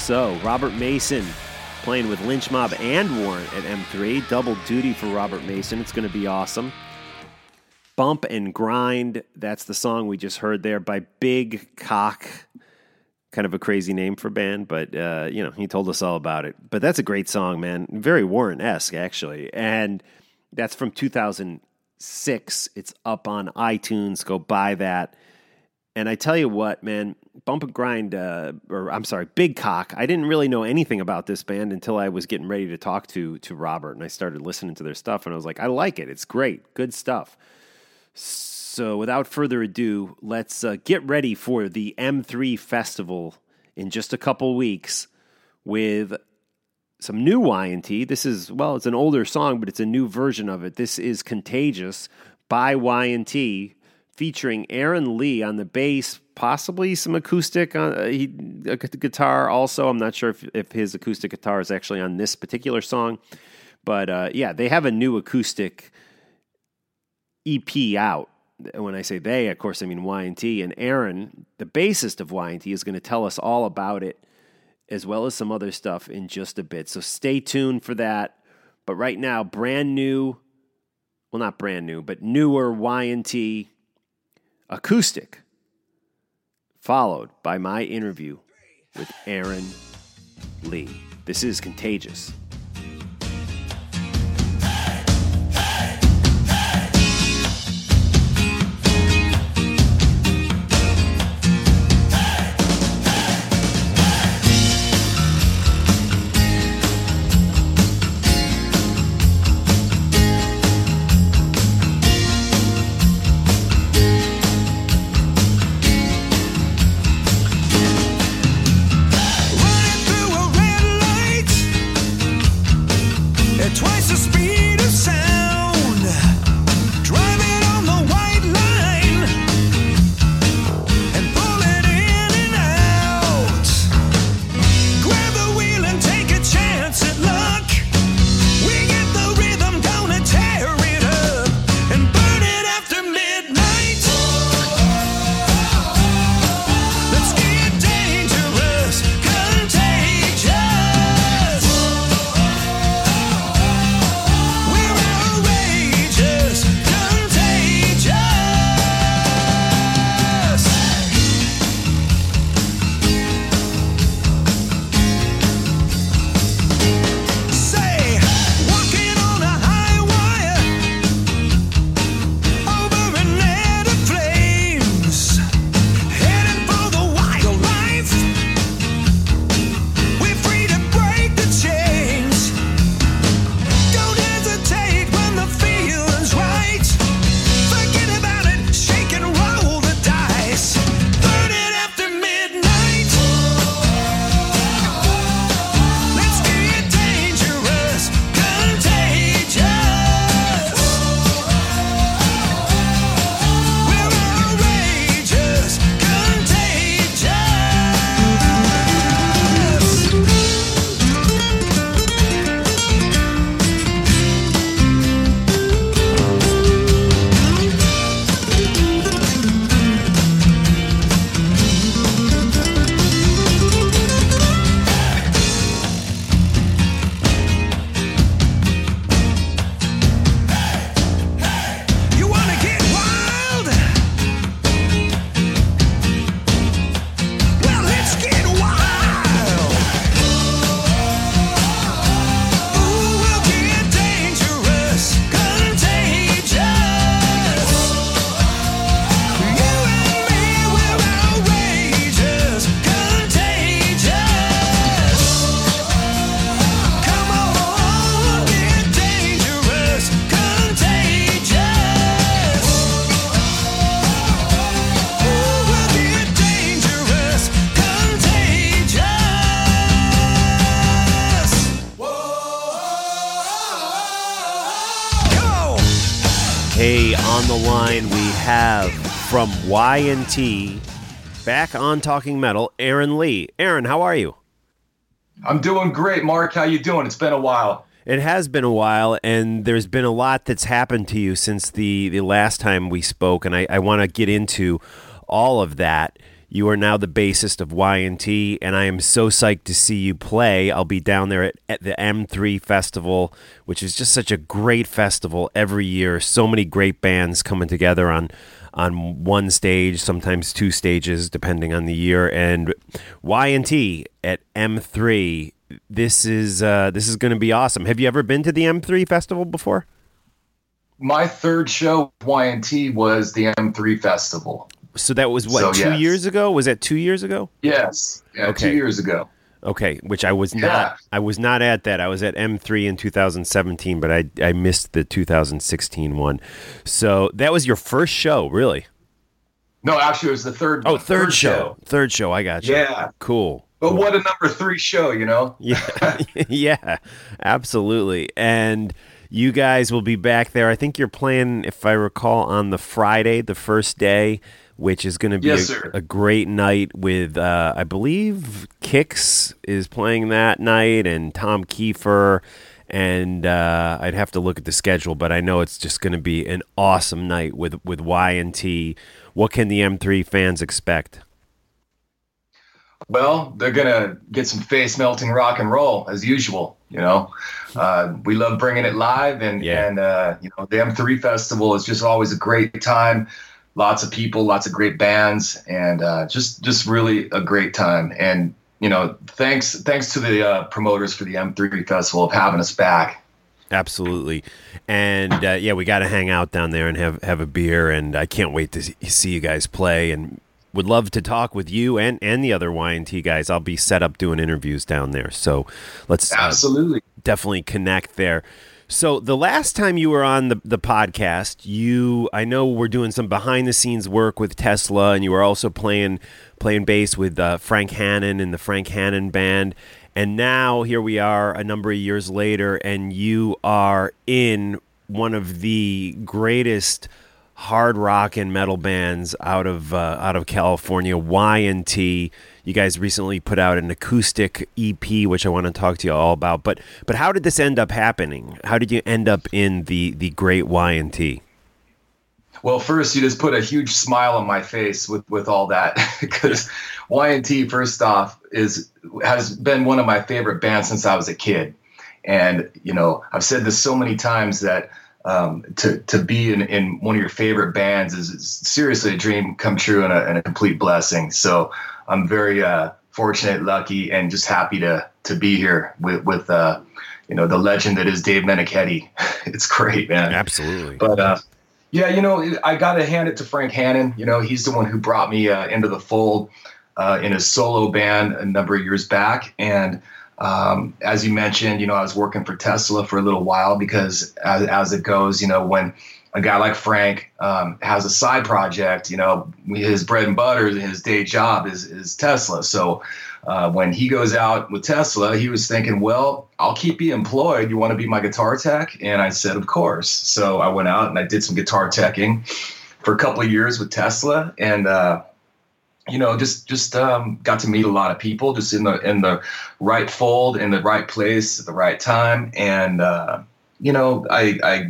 so. Robert Mason playing with Lynch Mob and Warrant at M three. Double duty for Robert Mason. It's going to be awesome. Bump and Grind, that's the song we just heard there by Big Cock. Kind of a crazy name for a band, but, uh, you know, he told us all about it. But that's a great song, man. Very Warrant-esque, actually. And that's from two thousand six. It's up on iTunes. Go buy that. And I tell you what, man, Bump and Grind, uh, or I'm sorry, Big Cock, I didn't really know anything about this band until I was getting ready to talk to to Robert, and I started listening to their stuff, and I was like, I like it. It's great. Good stuff. So without further ado, let's uh, get ready for the M three Festival in just a couple weeks with some new Y and T. This is, well, it's an older song, but it's a new version of it. This is Contagious by Y and T, featuring Aaron Lee on the bass, possibly some acoustic on uh, he, a guitar also. I'm not sure if, if his acoustic guitar is actually on this particular song. But uh, yeah, they have a new acoustic E P out. When I say they, of course, I mean Y and T. And Aaron, the bassist of Y and T, is going to tell us all about it, as well as some other stuff in just a bit. So stay tuned for that. But right now, brand new, well, not brand new, but newer Y and T acoustic, followed by my interview with Aaron Lee. This is Contagious. Hey, on the line we have from Y and T, back on Talking Metal, Aaron Lee. Aaron, how are you? I'm doing great, Mark. How you doing? It's been a while. It has been a while, and there's been a lot that's happened to you since the, the last time we spoke, and I, I want to get into all of that. You are now the bassist of Y and T, and I am so psyched to see you play. I'll be down there at, at the M three Festival, which is just such a great festival every year. So many great bands coming together on on one stage, sometimes two stages, depending on the year. And Y and T at M three, this is uh, this is going to be awesome. Have you ever been to the M three Festival before? My third show with Y and T was the M three Festival. So that was what, So, two yes. years ago? Was that two years ago? Yes. Yeah, Okay. two years ago. Okay, which I was Yeah. not. I was not at that. I was at M three in two thousand seventeen, but I I missed the two thousand sixteen one. So that was your first show, really? No, actually, it was the third. Oh, third, show. Third show. I got you. Yeah. Cool. But Cool. what a number three show, you know? Yeah, yeah, absolutely. And you guys will be back there. I think you're playing, if I recall, on the Friday, the first day, which is going to be Yes, a, sir. a great night with, uh, I believe, Kix is playing that night, and Tom Kiefer. And uh, I'd have to look at the schedule, but I know it's just going to be an awesome night with, with Y and T. What can the M three fans expect? Well, they're gonna get some face melting rock and roll as usual. You know, uh, we love bringing it live, and Yeah. and uh, you know, the M three Festival is just always a great time. Lots of people, lots of great bands, and uh, just just really a great time. And you know, thanks thanks to the uh, promoters for the M three Festival of having us back. Absolutely. And uh, yeah, we got to hang out down there and have, have a beer. And I can't wait to see- see you guys play, and would love to talk with you and, and the other Y and T guys. I'll be set up doing interviews down there. So let's uh, Absolutely. definitely connect there. So the last time you were on the, the podcast, you, I know we're doing some behind the scenes work with Tesla, and you were also playing, playing bass with uh, Frank Hannon and the Frank Hannon Band. And now here we are a number of years later, and you are in one of the greatest hard rock and metal bands out of uh, out of California, Y and T. You guys recently put out an acoustic E P, which I want to talk to you all about. But but how did this end up happening? How did you end up in the the great Y and T? Well, first, you just put a huge smile on my face with, with all that, because Y and T, first off, is has been one of my favorite bands since I was a kid. And, you know, I've said this so many times that um, to, to be in, in one of your favorite bands is, is seriously a dream come true and a, and a complete blessing. So I'm very uh, fortunate, lucky, and just happy to to be here with, with uh, you know, the legend that is Dave Meniketti. It's great, man. Absolutely. But, uh, yeah, you know, I got to hand it to Frank Hannon. You know, he's the one who brought me uh, into the fold uh, in his solo band a number of years back. And um, as you mentioned, you know, I was working for Tesla for a little while because as, as it goes, you know, when a guy like Frank um, has a side project, you know, his bread and butter, his day job is, is Tesla. So uh, when he goes out with Tesla, he was thinking, well, I'll keep you employed. You want to be my guitar tech? And I said, of course. So I went out and I did some guitar teching for a couple of years with Tesla. And, uh, you know, just just um, got to meet a lot of people just in the in the right fold, in the right place at the right time. And, uh, you know, I, I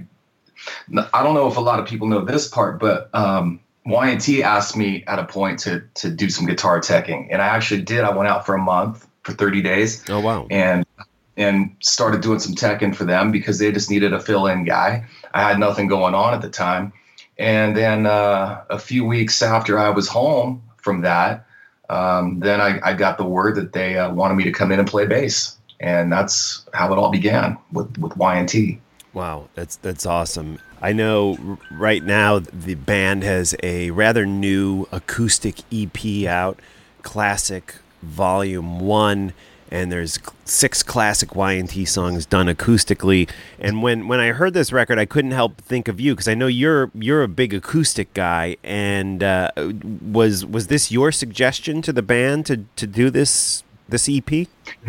I don't know if a lot of people know this part, but um, Y and T asked me at a point to to do some guitar teching. And I actually did. I went out for a month, for thirty days. Oh, wow. And and started doing some teching for them because they just needed a fill-in guy. I had nothing going on at the time. And then uh, a few weeks after I was home from that, um, then I, I got the word that they uh, wanted me to come in and play bass. And that's how it all began with, with Y and T. Wow, that's that's awesome. I know r- right now the band has a rather new acoustic E P out, Classic Volume one, and there's cl- six classic Y and T songs done acoustically. And when, when I heard this record, I couldn't help think of you because I know you're you're a big acoustic guy. And uh, was was this your suggestion to the band to, to do this this E P?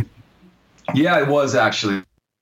Yeah, it was actually.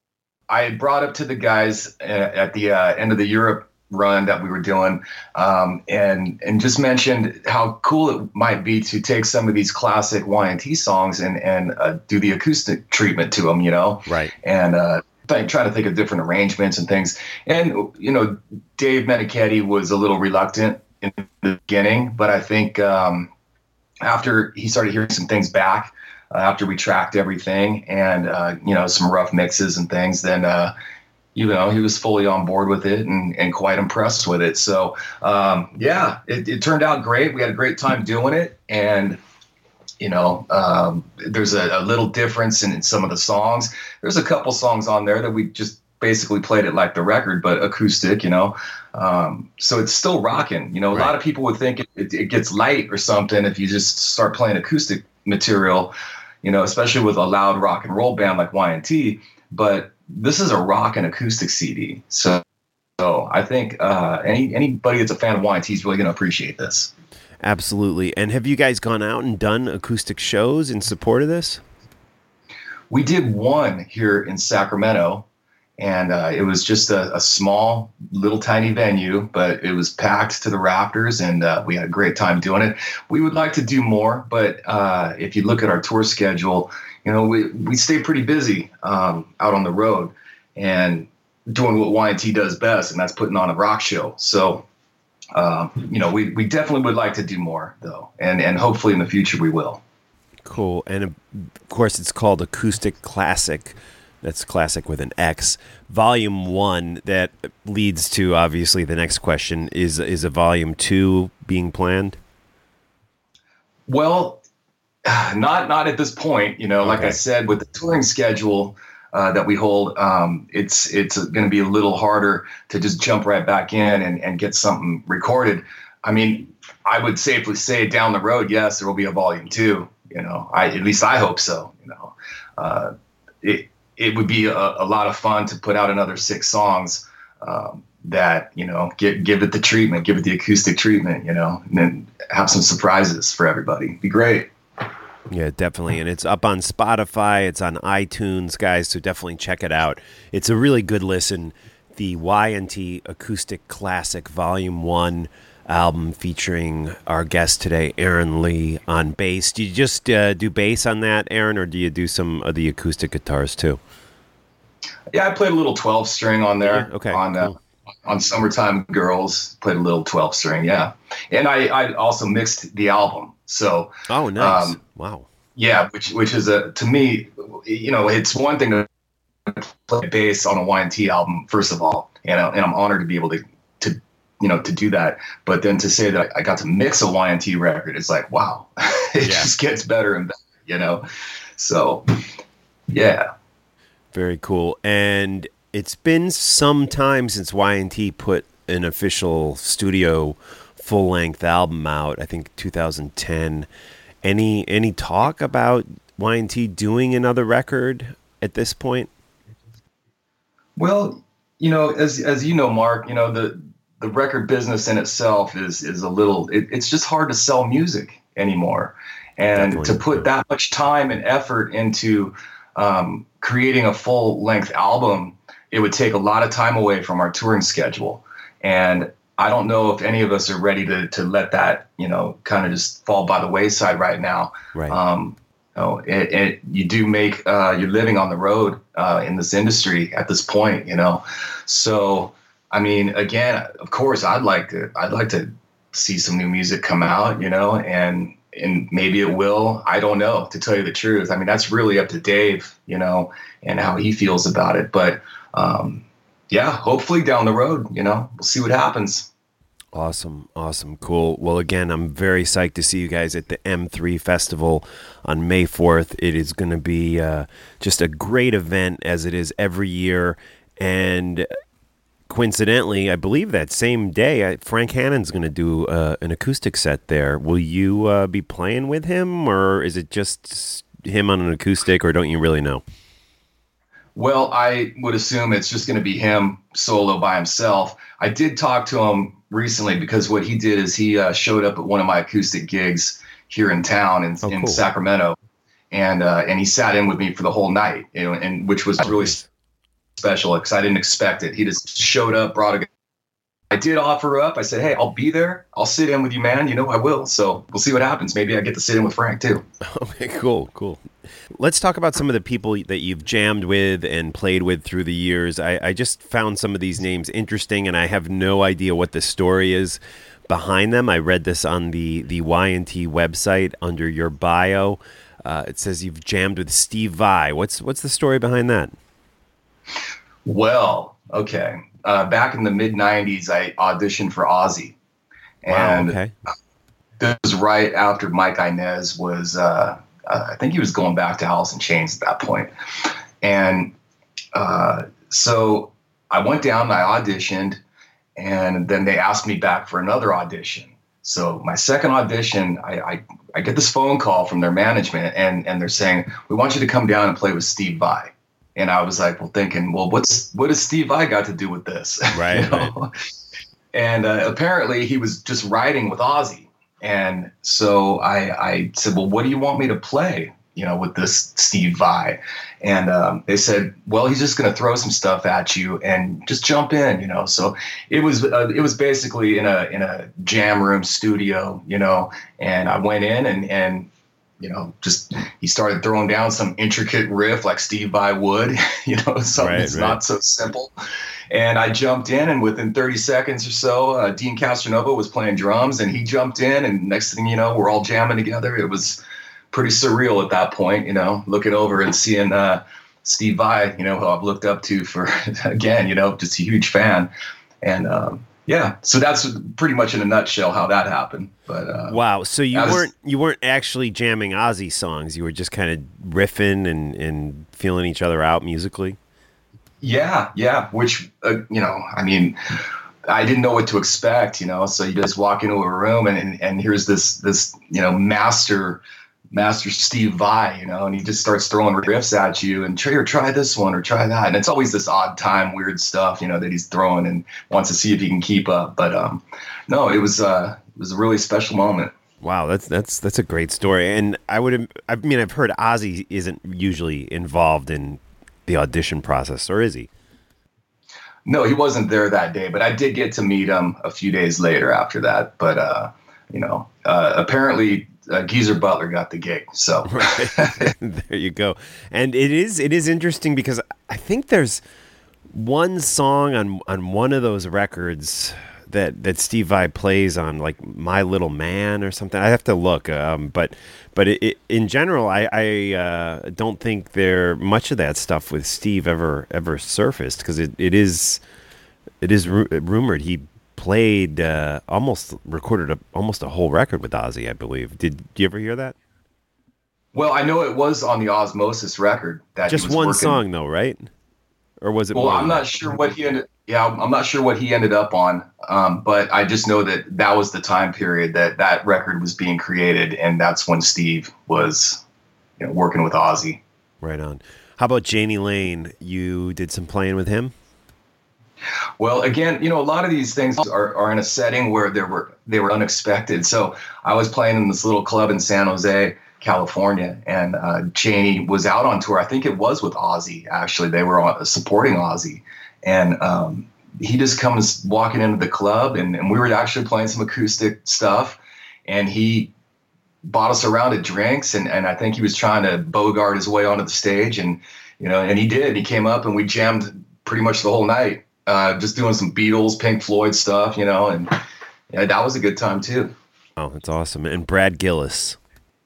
I had brought up to the guys at the uh, end of the Europe run that we were doing, um, and and just mentioned how cool it might be to take some of these classic Y and T songs and and uh, do the acoustic treatment to them, you know, Right. And uh, th- trying to think of different arrangements and things. And you know, Dave Meniketti was a little reluctant in the beginning, but I think um, after he started hearing some things back, uh, after we tracked everything and, uh, you know, some rough mixes and things, then, uh, you know, he was fully on board with it and, and quite impressed with it. So, um, yeah, it, it turned out great. We had a great time doing it. And, you know, um, there's a, a little difference in, in some of the songs. There's a couple songs on there that we just basically played it like the record, but acoustic, you know. Um, so it's still rocking. You know, a Right. lot of people would think it, it gets light or something if you just start playing acoustic material, you know, especially with a loud rock and roll band like Y and T. But this is a rock and acoustic C D. So, so I think uh, any anybody that's a fan of Y and T is really going to appreciate this. Absolutely. And have you guys gone out and done acoustic shows in support of this? We did one here in Sacramento, and uh, it was just a, a small, little tiny venue, but it was packed to the rafters, and uh, we had a great time doing it. We would like to do more, but uh, if you look at our tour schedule, you know, we, we stay pretty busy um, out on the road and doing what Y and T does best, and that's putting on a rock show. So, uh, you know, we, we definitely would like to do more, though, and, and hopefully in the future we will. Cool. And of course, it's called Acoustic Classic. That's classic with an X. Volume one, that leads to obviously the next question. Is is a volume two being planned? Well, not not at this point. You know, like Okay. I said, with the touring schedule uh, that we hold, um, it's it's going to be a little harder to just jump right back in and, and get something recorded. I mean, I would safely say down the road, yes, there will be a volume two. You know, I at least I hope so. You know, uh, it it would be a, a lot of fun to put out another six songs um, that, you know, give give it the treatment, give it the acoustic treatment. You know, and then have some surprises for everybody. Be great. Yeah, definitely. And it's up on Spotify. It's on iTunes, guys. So definitely check it out. It's a really good listen. The Y and T Acoustic Classic Volume one album featuring our guest today, Aaron Lee, on bass. Do you just uh, do bass on that, Aaron, or do you do some of the acoustic guitars too? Yeah, I played a little twelve string on there. Yeah, okay, On uh, cool. on Summertime Girls, played a little twelve string. Yeah, and I, I also mixed the album. So Oh, nice. Um, Wow. yeah, which which is a to me, you know, it's one thing to play bass on a Y and T album, first of all, and uh, and I'm honored to be able to to you know to do that. But then to say that I got to mix a Y and T record, it's like, wow, it Yeah. just gets better and better, you know. So yeah. Very cool. And it's been some time since Y and T put an official studio full-length album out, I think two thousand ten. Any any talk about Y and T doing another record at this point? Well, you know, as as you know, Mark, you know, the the record business in itself is is a little it, it's just hard to sell music anymore. And Definitely. to put that much time and effort into um, creating a full length album, it would take a lot of time away from our touring schedule. And I don't know if any of us are ready to to let that, you know, kind of just fall by the wayside right now. Right. Um, you know, it, it, you do make uh, your living on the road uh, in this industry at this point, you know. So, I mean, again, of course, I'd like to I'd like to see some new music come out, you know, and and maybe it will. I don't know, to tell you the truth. I mean, that's really up to Dave, you know, and how he feels about it. But um, yeah, hopefully down the road, you know, we'll see what happens. Awesome, awesome, cool. Well, again, I'm very psyched to see you guys at the M three Festival on May fourth. It is going to be uh, just a great event, as it is every year. And coincidentally, I believe that same day, I, Frank Hannon's going to do uh, an acoustic set there. Will you uh, be playing with him, or is it just him on an acoustic, or don't you really know? Well, I would assume it's just going to be him solo by himself. I did talk to him recently because what he did is he uh, showed up at one of my acoustic gigs here in town in, Oh, in cool. Sacramento, and uh, and he sat in with me for the whole night, you know, and which was really special because I didn't expect it. He just showed up, brought a. I did offer up. I said, "Hey, I'll be there. I'll sit in with you, man. You know I will." So we'll see what happens. Maybe I get to sit in with Frank too. Okay, cool, cool. Let's talk about some of the people that you've jammed with and played with through the years. I, I just found some of these names interesting, and I have no idea what the story is behind them. I read this on the, the Y and T website under your bio. Uh, it says you've jammed with Steve Vai. What's what's the story behind that? Well, okay. Uh, back in the mid nineties, I auditioned for Ozzy. And wow, okay. This was right after Mike Inez was, uh, uh, I think he was going back to Alice in Chains at that point. And uh, so I went down and I auditioned, and then they asked me back for another audition. So my second audition, I, I, I get this phone call from their management, and, and they're saying, we want you to come down and play with Steve Vai. And I was like, well, thinking, well, what's what does Steve Vai got to do with this? Right. You know? Right. And uh, apparently he was just writing with Ozzy. And so I, I said, well, what do you want me to play, you know, with this Steve Vai? And um, they said, well, he's just going to throw some stuff at you and just jump in, you know. So it was uh, it was basically in a in a jam room studio, you know, and I went in and and. You know, just he started throwing down some intricate riff like Steve Vai would, you know, something right, that's right. not so simple. And I jumped in, and within thirty seconds or so, uh, Dean Castronova was playing drums, and he jumped in, and next thing you know, we're all jamming together. It was pretty surreal at that point, you know, looking over and seeing uh, Steve Vai, you know, who I've looked up to for, again, you know, just a huge fan. And, um, yeah, so that's pretty much in a nutshell how that happened. But uh, wow, so you was, weren't you weren't actually jamming Ozzy songs. You were just kind of riffing and, and feeling each other out musically. Yeah, yeah. Which uh, you know, I mean, I didn't know what to expect. You know, so you just walk into a room and and, and here's this this you know master. Master Steve Vai, you know, and he just starts throwing riffs at you and try or try this one or try that. And it's always this odd time, weird stuff, you know, that he's throwing and wants to see if he can keep up. But um, no, it was uh, it was a really special moment. Wow, that's that's that's a great story. And I would, I mean, I've heard Ozzy isn't usually involved in the audition process, or is he? No, he wasn't there that day, but I did get to meet him a few days later after that. But uh, you know, uh, apparently. Uh, Geezer Butler got the gig, so right. There you go. And it is it is interesting because I think there's one song on on one of those records that that Steve Vai plays on, like My Little Man or something. I have to look, um, but but it, it, in general, I, I uh, don't think there much of that stuff with Steve ever ever surfaced because it, it is it is ru- rumored he. Played uh, almost recorded a, almost a whole record with Ozzy, I believe. Did, did you ever hear that? Well, I know it was on the Osmosis record. That just he was one working. song, though, right? Or was it? Well, more I'm not that? sure what he ended. Yeah, I'm not sure what he ended up on. Um, but I just know that that was the time period that that record was being created, and that's when Steve was, you know, working with Ozzy. Right on. How about Jani Lane? You did some playing with him? Well, again, you know, a lot of these things are, are in a setting where they were they were unexpected. So I was playing in this little club in San Jose, California, and uh, Jani was out on tour. I think it was with Ozzy, actually. They were on, supporting Ozzy. And um, he just comes walking into the club, and, and we were actually playing some acoustic stuff. And he bought us a round of drinks, and, and I think he was trying to bogart his way onto the stage. And, you know, and he did. He came up, and we jammed pretty much the whole night. Uh, just doing some Beatles, Pink Floyd stuff, you know, and yeah, that was a good time too. Oh, that's awesome. And Brad Gillis.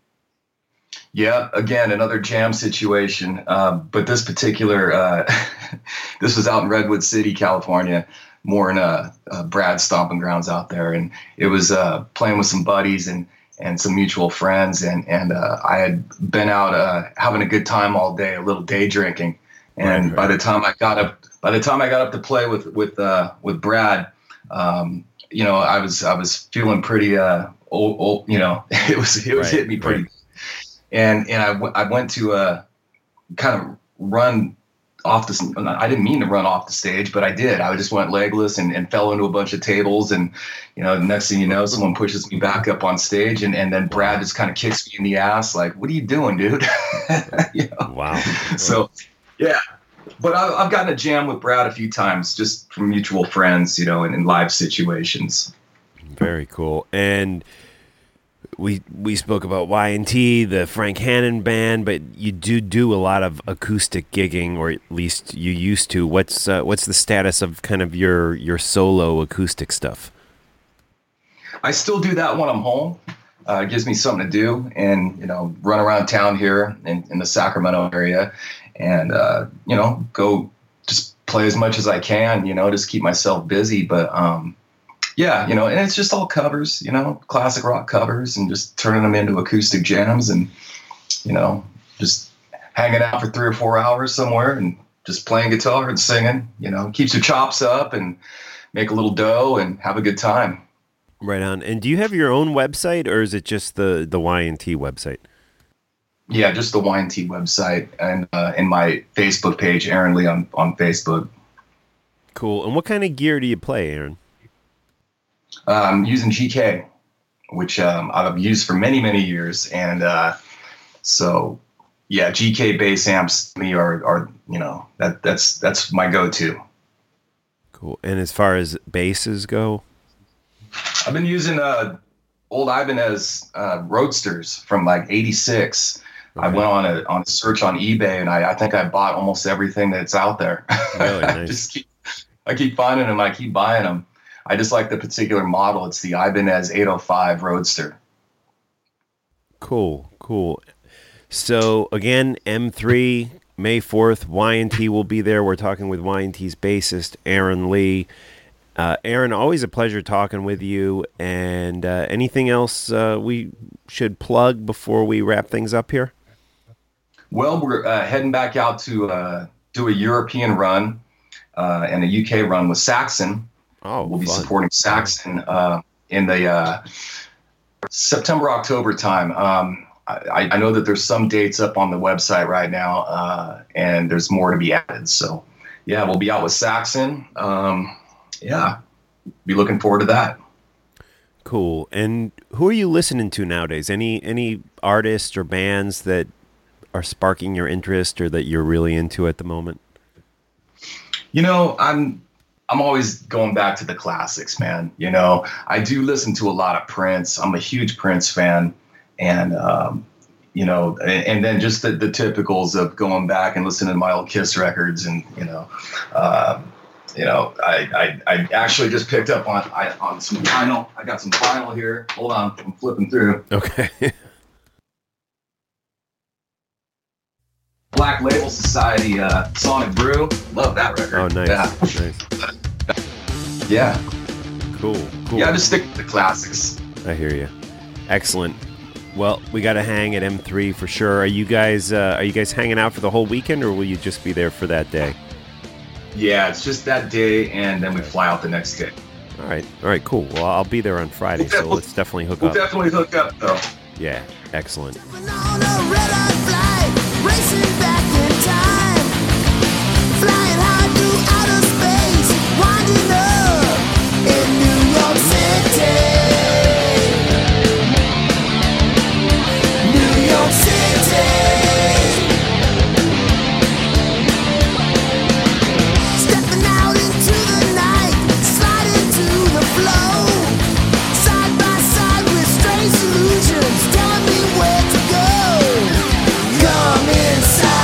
Yeah, again, another jam situation. Uh, but this particular, uh, this was out in Redwood City, California, more in uh, uh, Brad's stomping grounds out there. And it was uh, playing with some buddies and, and some mutual friends. And, and uh, I had been out uh, having a good time all day, a little day drinking. And right, right. by the time I got up, by the time I got up to play with with uh, with Brad, um, you know, I was I was feeling pretty uh, old, old you know, it was it was right, hitting me pretty, right. and and I, w- I went to uh, kind of run off the. I didn't mean to run off the stage, but I did. I just went legless and, and fell into a bunch of tables, and you know, the next thing you know, someone pushes me back up on stage, and, and then Brad just kind of kicks me in the ass, like, "What are you doing, dude?" You know? Wow. So, yeah. But I've gotten a jam with Brad a few times, just from mutual friends, you know, and in live situations. Very cool. And we we spoke about Y and T, the Frank Hannon band, but you do do a lot of acoustic gigging, or at least you used to. What's uh, what's the status of kind of your your solo acoustic stuff? I still do that when I'm home. Uh, it gives me something to do, and you know, run around town here in, in the Sacramento area, and uh, you know, go just play as much as I can. You know, just keep myself busy. But um, yeah, you know, and it's just all covers. You know, classic rock covers, and just turning them into acoustic jams, and you know, just hanging out for three or four hours somewhere, and just playing guitar and singing. You know, keeps your chops up, and make a little dough, and have a good time. Right on. And do you have your own website, or is it just the, the Y and T website? Yeah, just the Y and T website, and uh, in my Facebook page, Aaron Lee on, on Facebook. Cool. And what kind of gear do you play, Aaron? Uh, I'm using G K, which um, I've used for many, many years. And uh, so, yeah, G K bass amps to me are, are you know, that that's that's my go-to. Cool. And as far as basses go? I've been using uh, old Ibanez uh, Roadsters from like eighty-six. Okay. I went on a on a search on eBay, and I, I think I bought almost everything that's out there. Really nice. I just keep, I keep finding them. I keep buying them. I just like the particular model. It's the Ibanez eight oh five Roadster. Cool, cool. So again, M three, May fourth, Y and T will be there. We're talking with Y and T's bassist, Aaron Lee. Uh, Aaron, always a pleasure talking with you. And uh, anything else uh, we should plug before we wrap things up here? Well, we're uh, heading back out to uh, do a European run uh, and a U K run with Saxon. Oh, we'll be fun. supporting Saxon uh, in the uh, September, October time. Um, I, I know that there's some dates up on the website right now, uh, and there's more to be added. So, yeah, we'll be out with Saxon. Um, Yeah, be looking forward to that. Cool. And who are you listening to nowadays? Any any artists or bands that are sparking your interest or that you're really into at the moment? You know, I'm I'm always going back to the classics, man. You know, I do listen to a lot of Prince. I'm a huge Prince fan, and um, you know, and, and then just the, the typicals of going back and listening to my old Kiss records, and you know. Uh, You know, I, I I actually just picked up on I, on some vinyl. I got some vinyl here. Hold on, I'm flipping through. Okay. Black Label Society, uh, Sonic Brew. Love that record. Oh, nice. Yeah. Nice. Yeah. Cool. Cool. Yeah, just stick with the classics. I hear you. Excellent. Well, we got to hang at M three for sure. Are you guys uh, are you guys hanging out for the whole weekend, or will you just be there for that day? Yeah, it's just that day, and then we fly out the next day. All right. All right, cool. Well, I'll be there on Friday, We'll so let's definitely hook We'll up. definitely hook up, though. Yeah, excellent. On a red-eye flight, racing back in time, flying high through outer space, winding up in New York City. New York City. Stepping out into the night, sliding to the flow, side by side with strange illusions, telling me where to go. Come inside.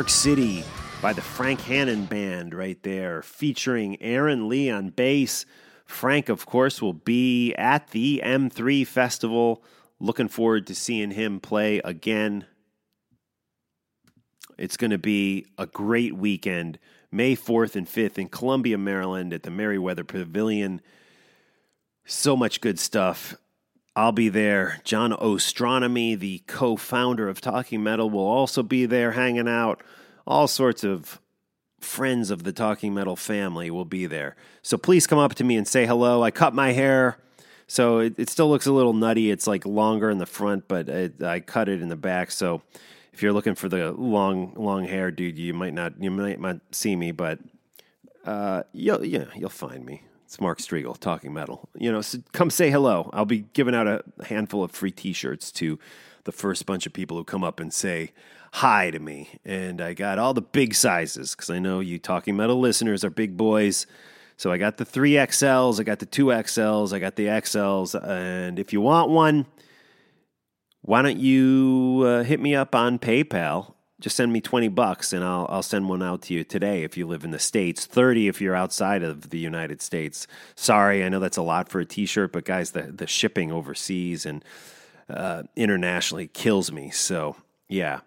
York City by the Frank Hannon Band right there, featuring Aaron Lee on bass. Frank, of course, will be at the M three Festival. Looking forward to seeing him play again. It's going to be a great weekend, May fourth and fifth in Columbia, Maryland at the Merriweather Pavilion. So much good stuff. I'll be there. John Ostronomy, the co-founder of Talking Metal, will also be there hanging out. All sorts of friends of the Talking Metal family will be there. So please come up to me and say hello. I cut my hair, so it, it still looks a little nutty. It's like longer in the front, but it, I cut it in the back. So if you're looking for the long, long hair, dude, you might not, you might not see me, but uh, you'll, yeah, you'll find me. It's Mark Striegel, Talking Metal. You know, so come say hello. I'll be giving out a handful of free T-shirts to the first bunch of people who come up and say hi to me. And I got all the big sizes because I know you Talking Metal listeners are big boys. So I got the three X Ls, I got the two X Ls, I got the X Ls. And if you want one, why don't you uh, hit me up on PayPal? Just send me twenty bucks and I'll I'll send one out to you today if you live in the States, thirty if you're outside of the United States. Sorry, I know that's a lot for a T-shirt, but guys, the, the shipping overseas and uh, internationally kills me. So, yeah.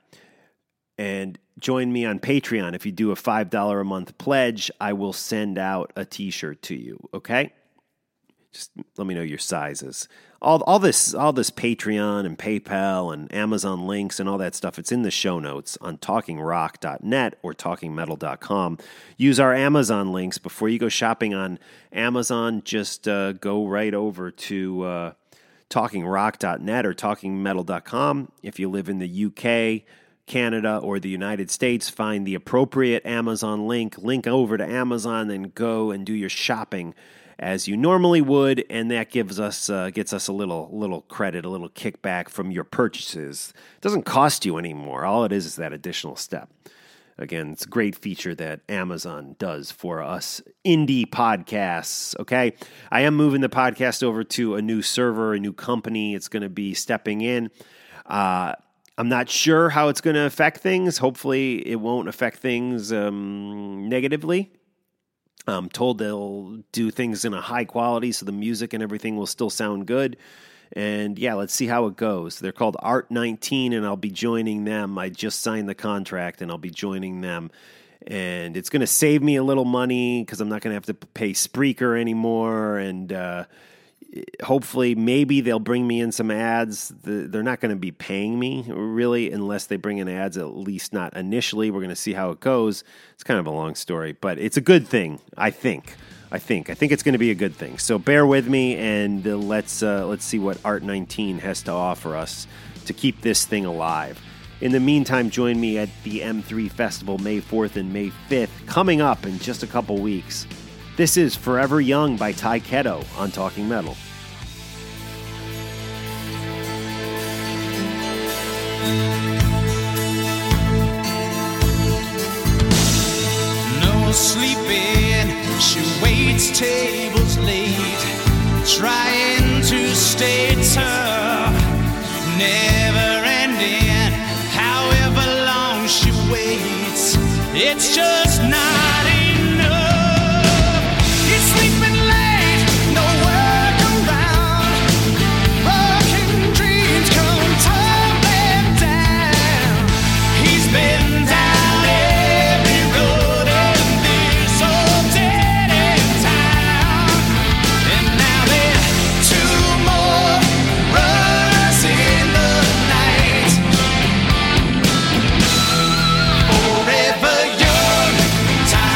And join me on Patreon. If you do a five dollars a month pledge, I will send out a T-shirt to you, okay? Just let me know your sizes. All all this all this Patreon and PayPal and Amazon links and all that stuff, it's in the show notes on talking rock dot net or talking metal dot com. Use our Amazon links. Before you go shopping on Amazon, just uh, go right over to uh, talking rock dot net or talking metal dot com. If you live in the U K, Canada, or the United States, find the appropriate Amazon link, link over to Amazon, then go and do your shopping as you normally would, and that gives us uh, gets us a little little credit, a little kickback from your purchases. It doesn't cost you anymore. All it is is that additional step. Again, it's a great feature that Amazon does for us indie podcasts, okay? I am moving the podcast over to a new server, a new company. It's going to be stepping in. Uh, I'm not sure how it's going to affect things. Hopefully, it won't affect things um, negatively. I'm told they'll do things in a high quality, so the music and everything will still sound good. And yeah, let's see how it goes. They're called Art nineteen, and I'll be joining them. I just signed the contract, and I'll be joining them. And it's going to save me a little money because I'm not going to have to pay Spreaker anymore. And uh, hopefully, maybe they'll bring me in some ads. They're not going to be paying me, really, unless they bring in ads, at least not initially. We're going to see how it goes. It's kind of a long story, but it's a good thing, I think. I think. I think it's going to be a good thing. So bear with me, and uh, let's uh, let's see what Art nineteen has to offer us to keep this thing alive. In the meantime, join me at the M three Festival May fourth and May fifth, coming up in just a couple weeks. This is Forever Young by Ty Ketto on Talking Metal. No sleeping, she waits tables late, trying to stay tough, never ending, however long she waits, it's just not enough. He's sleeping late, no work around, broken dreams come tumbling down. He's been down every road and there's so dead in town, and now there's two more runners in the night. Forever young, time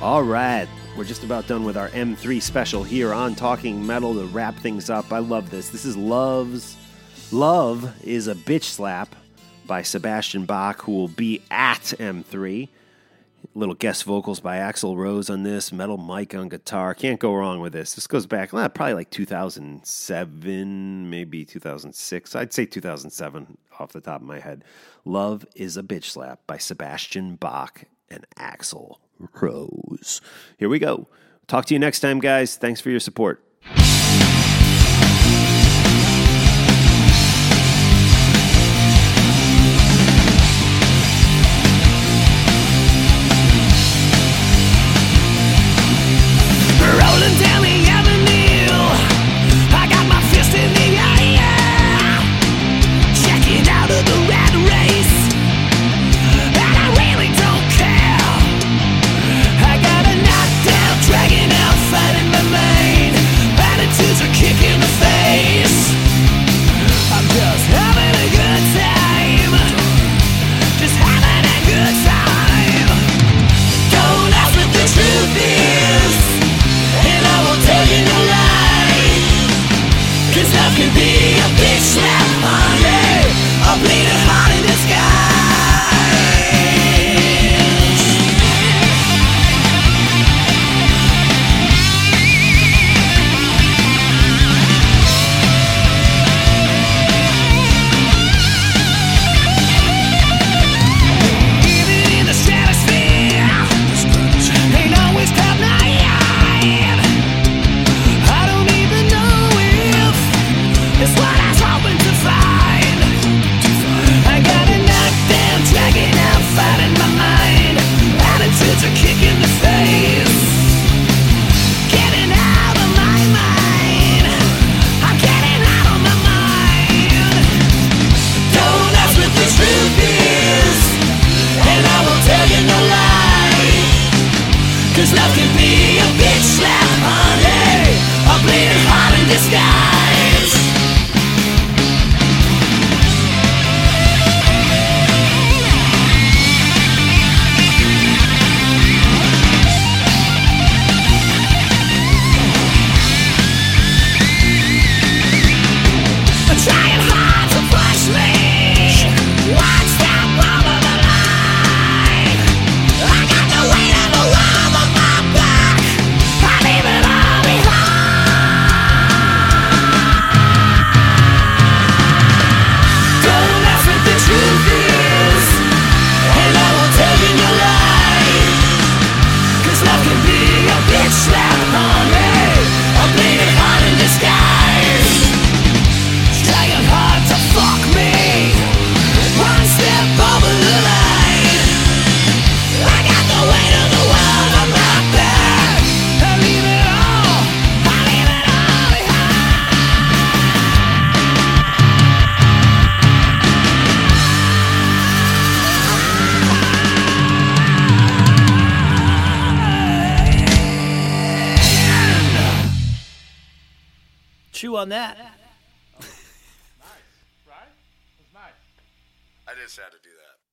All right, we're just about done with our M three special here on Talking Metal to wrap things up. I love this. This is Love's Love is a Bitch Slap by Sebastian Bach, who will be at M three. Little guest vocals by Axl Rose on this, Metal Mike on guitar. Can't go wrong with this. This goes back well, probably like two thousand seven, maybe two thousand six. I'd say two thousand seven off the top of my head. Love is a Bitch Slap by Sebastian Bach and Axl Rose. Here we go. Talk to you next time, guys. Thanks for your support. Rolling down the avenue, I got my fist in the air, checking out of the rat race, and I really don't care. I got a knockdown, dragging out, fighting my mind. Attitudes are kicking the face. I'm just having a good time, just having a good time. Don't ask what the truth is, and I won't tell you no lie, 'cause love can be a bitch slap, honey, a bleeding heart in disguise. Even in the stratosphere, ain't always top nine. I don't even know if it's what I was hoping to find. I got a knockdown, dragging out, fighting my mind. Attitudes are kicking the face. Getting out of my mind. I'm getting out of my mind. Don't ask what the truth is, and I won't tell you no lie, 'cause love can be a bitch slap, honey, a bleeding heart in disguise. Trying hard to push me, one step over the line. I got the weight of the world on my back. I leave it all behind. Don't ask what the truth is, and I won't tell you no lie, 'cause love can be a bitch slap, honey, a bleeding heart in disguise. Trying hard to fuck me, one step over the line. I got the weight of the world on my back. I leave it all, I leave it all behind. Chew on that. I just had to do that.